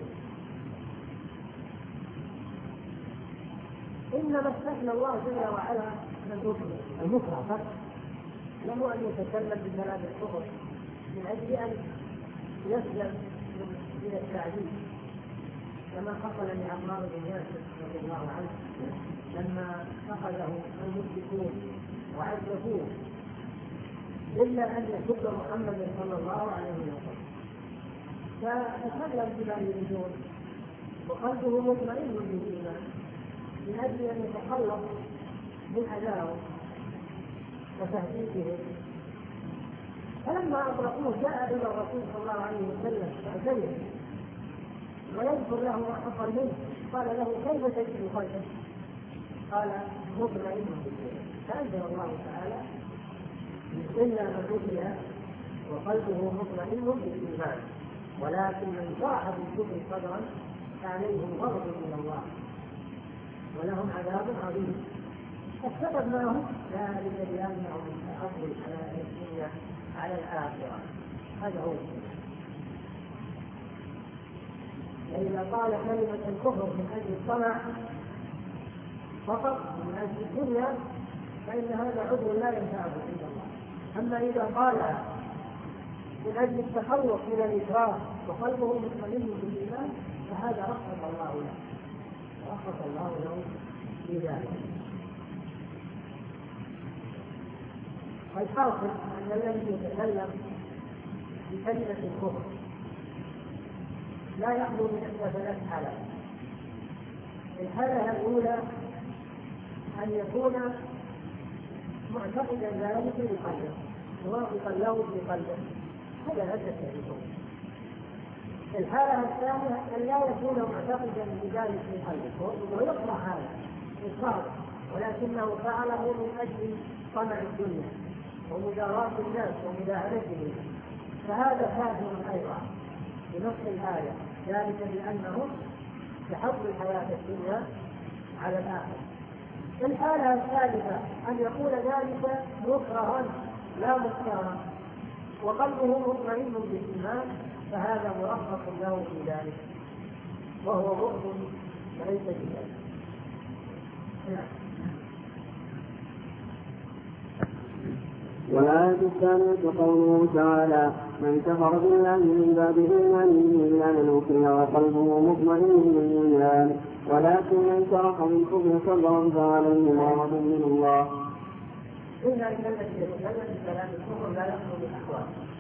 إنما استثنى الله جل وعلا من المكره فقط، له أن يتكلم بكلام الكفر من أجل أن يسلم من التعذيب، كما حصل لعمار بن ياسر رضي الله عنه لما أخذه المشركون وعذبوه إلا أن يسب محمد صلى الله عليه وسلم، فتكلم بما يريدون وقلبه مطمئن بالإيمان من أجل أن يتخلص من أذاهم وتهديدهم. فلما أطلقوه جاء إلى الرسول صلى الله عليه وسلم فأتيه ويذكر له ما حصل منه، قال له: كيف تجد خلفه؟ قال: مطمئن بالإيمان. فأنزل الله تعالى: إلا من أوتي وقلبه مطمئن بالإيمان ولكن من شرح بالكفر صدرا فعليهم غضب من الله ولهم عذاب عظيم. السبب ما هو ذلك بأنهم تأخذوا الحياة الدنيا على الآخرة، هذا هو. فإذا قال كلمة الكفر من أجل الطمع فقط من أجل الدنيا فإن هذا عذر لا ينفعه عند الله. أما إذا قال من أجل التخلص من الإكراه وقلبه مطمئن بالإيمان فهذا رخص الله له، رخص الله له بذلك. والحاصل أن الذي يتكلم بكلمة الكفر لا يخلو من إحدى ثلاث حالات. الحالة الأولى أن يكون معتقدا ذلك بقلبه موافقا له في قلبه هذا لا شك فيه. الحالة الثانية أن لا يكون معتقدا بذلك في قلبه ويكره هذا الصادق، ولكنه فعله من أجل طمع الدنيا ومداراة الناس ومداهنتهم، فهذا كافر أيضا بنص الآية، ذلك بأنه يحب الحياة الدنيا على الآخرة. الحالة الثالثة أن يقول ذلك مكرها لا مكرها وقلبه مطمئن بالإيمان، فهذا مرخص له في ذلك وهو مؤمن وليس بذلك. والآية الثانية قوله تعالى: من كفر بالله من بعد إيمانه إلا من أكره وقلبه مطمئن بالإيمان ولكن من شرح بالكفر صدرا فعليه غضب من الله. إلا إن الذي يتكلم بكلام الكفر لا يخلو بالأحوال،